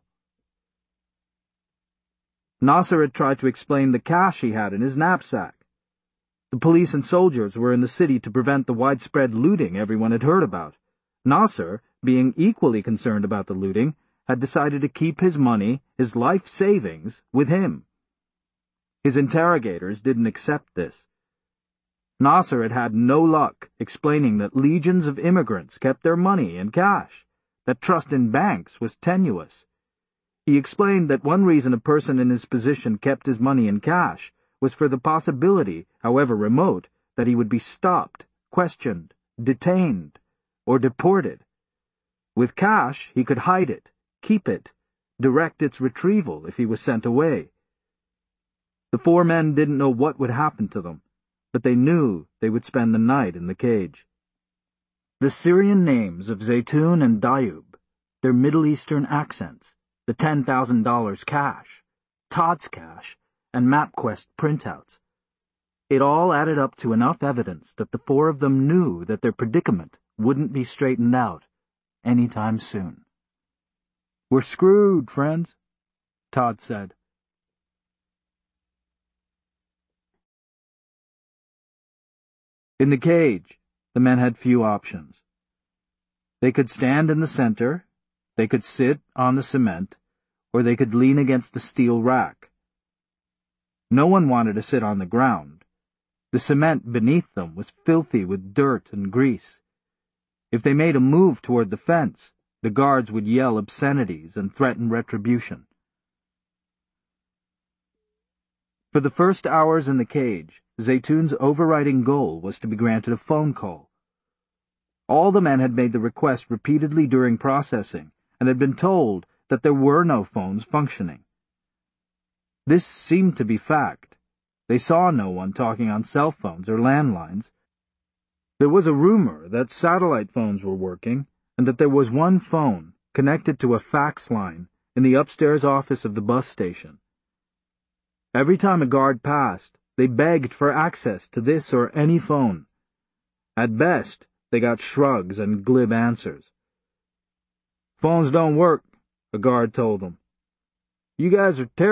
Nasser had tried to explain the cash he had in his knapsack. The police and soldiers were in the city to prevent the widespread looting everyone had heard about. Nasser, being equally concerned about the looting, had decided to keep his money, his life savings, with him. His interrogators didn't accept this. Nasser had had no luck explaining that legions of immigrants kept their money in cash, that trust in banks was tenuous. He explained that one reason a person in his position kept his money in cash was for the possibility, however remote, that he would be stopped, questioned, detained, or deported. With cash, he could hide it, keep it, direct its retrieval if he was sent away. The four men didn't know what would happen to them, but they knew they would spend the night in the cage. The Syrian names of Zeytun and Dayub, their Middle Eastern accents, the ten thousand dollars cash, Todd's cash, and MapQuest printouts. It all added up to enough evidence that the four of them knew that their predicament wouldn't be straightened out any time soon. "We're screwed, friends," Todd said. In the cage, the men had few options. They could stand in the center, they could sit on the cement, or they could lean against the steel rack. No one wanted to sit on the ground. The cement beneath them was filthy with dirt and grease. If they made a move toward the fence, the guards would yell obscenities and threaten retribution. For the first hours in the cage, Zeytun's overriding goal was to be granted a phone call. All the men had made the request repeatedly during processing and had been told that there were no phones functioning. This seemed to be fact. They saw no one talking on cell phones or landlines. There was a rumor that satellite phones were working and that there was one phone connected to a fax line in the upstairs office of the bus station. Every time a guard passed, they begged for access to this or any phone. At best, they got shrugs and glib answers. "Phones don't work," a guard told them. "You guys are terrible."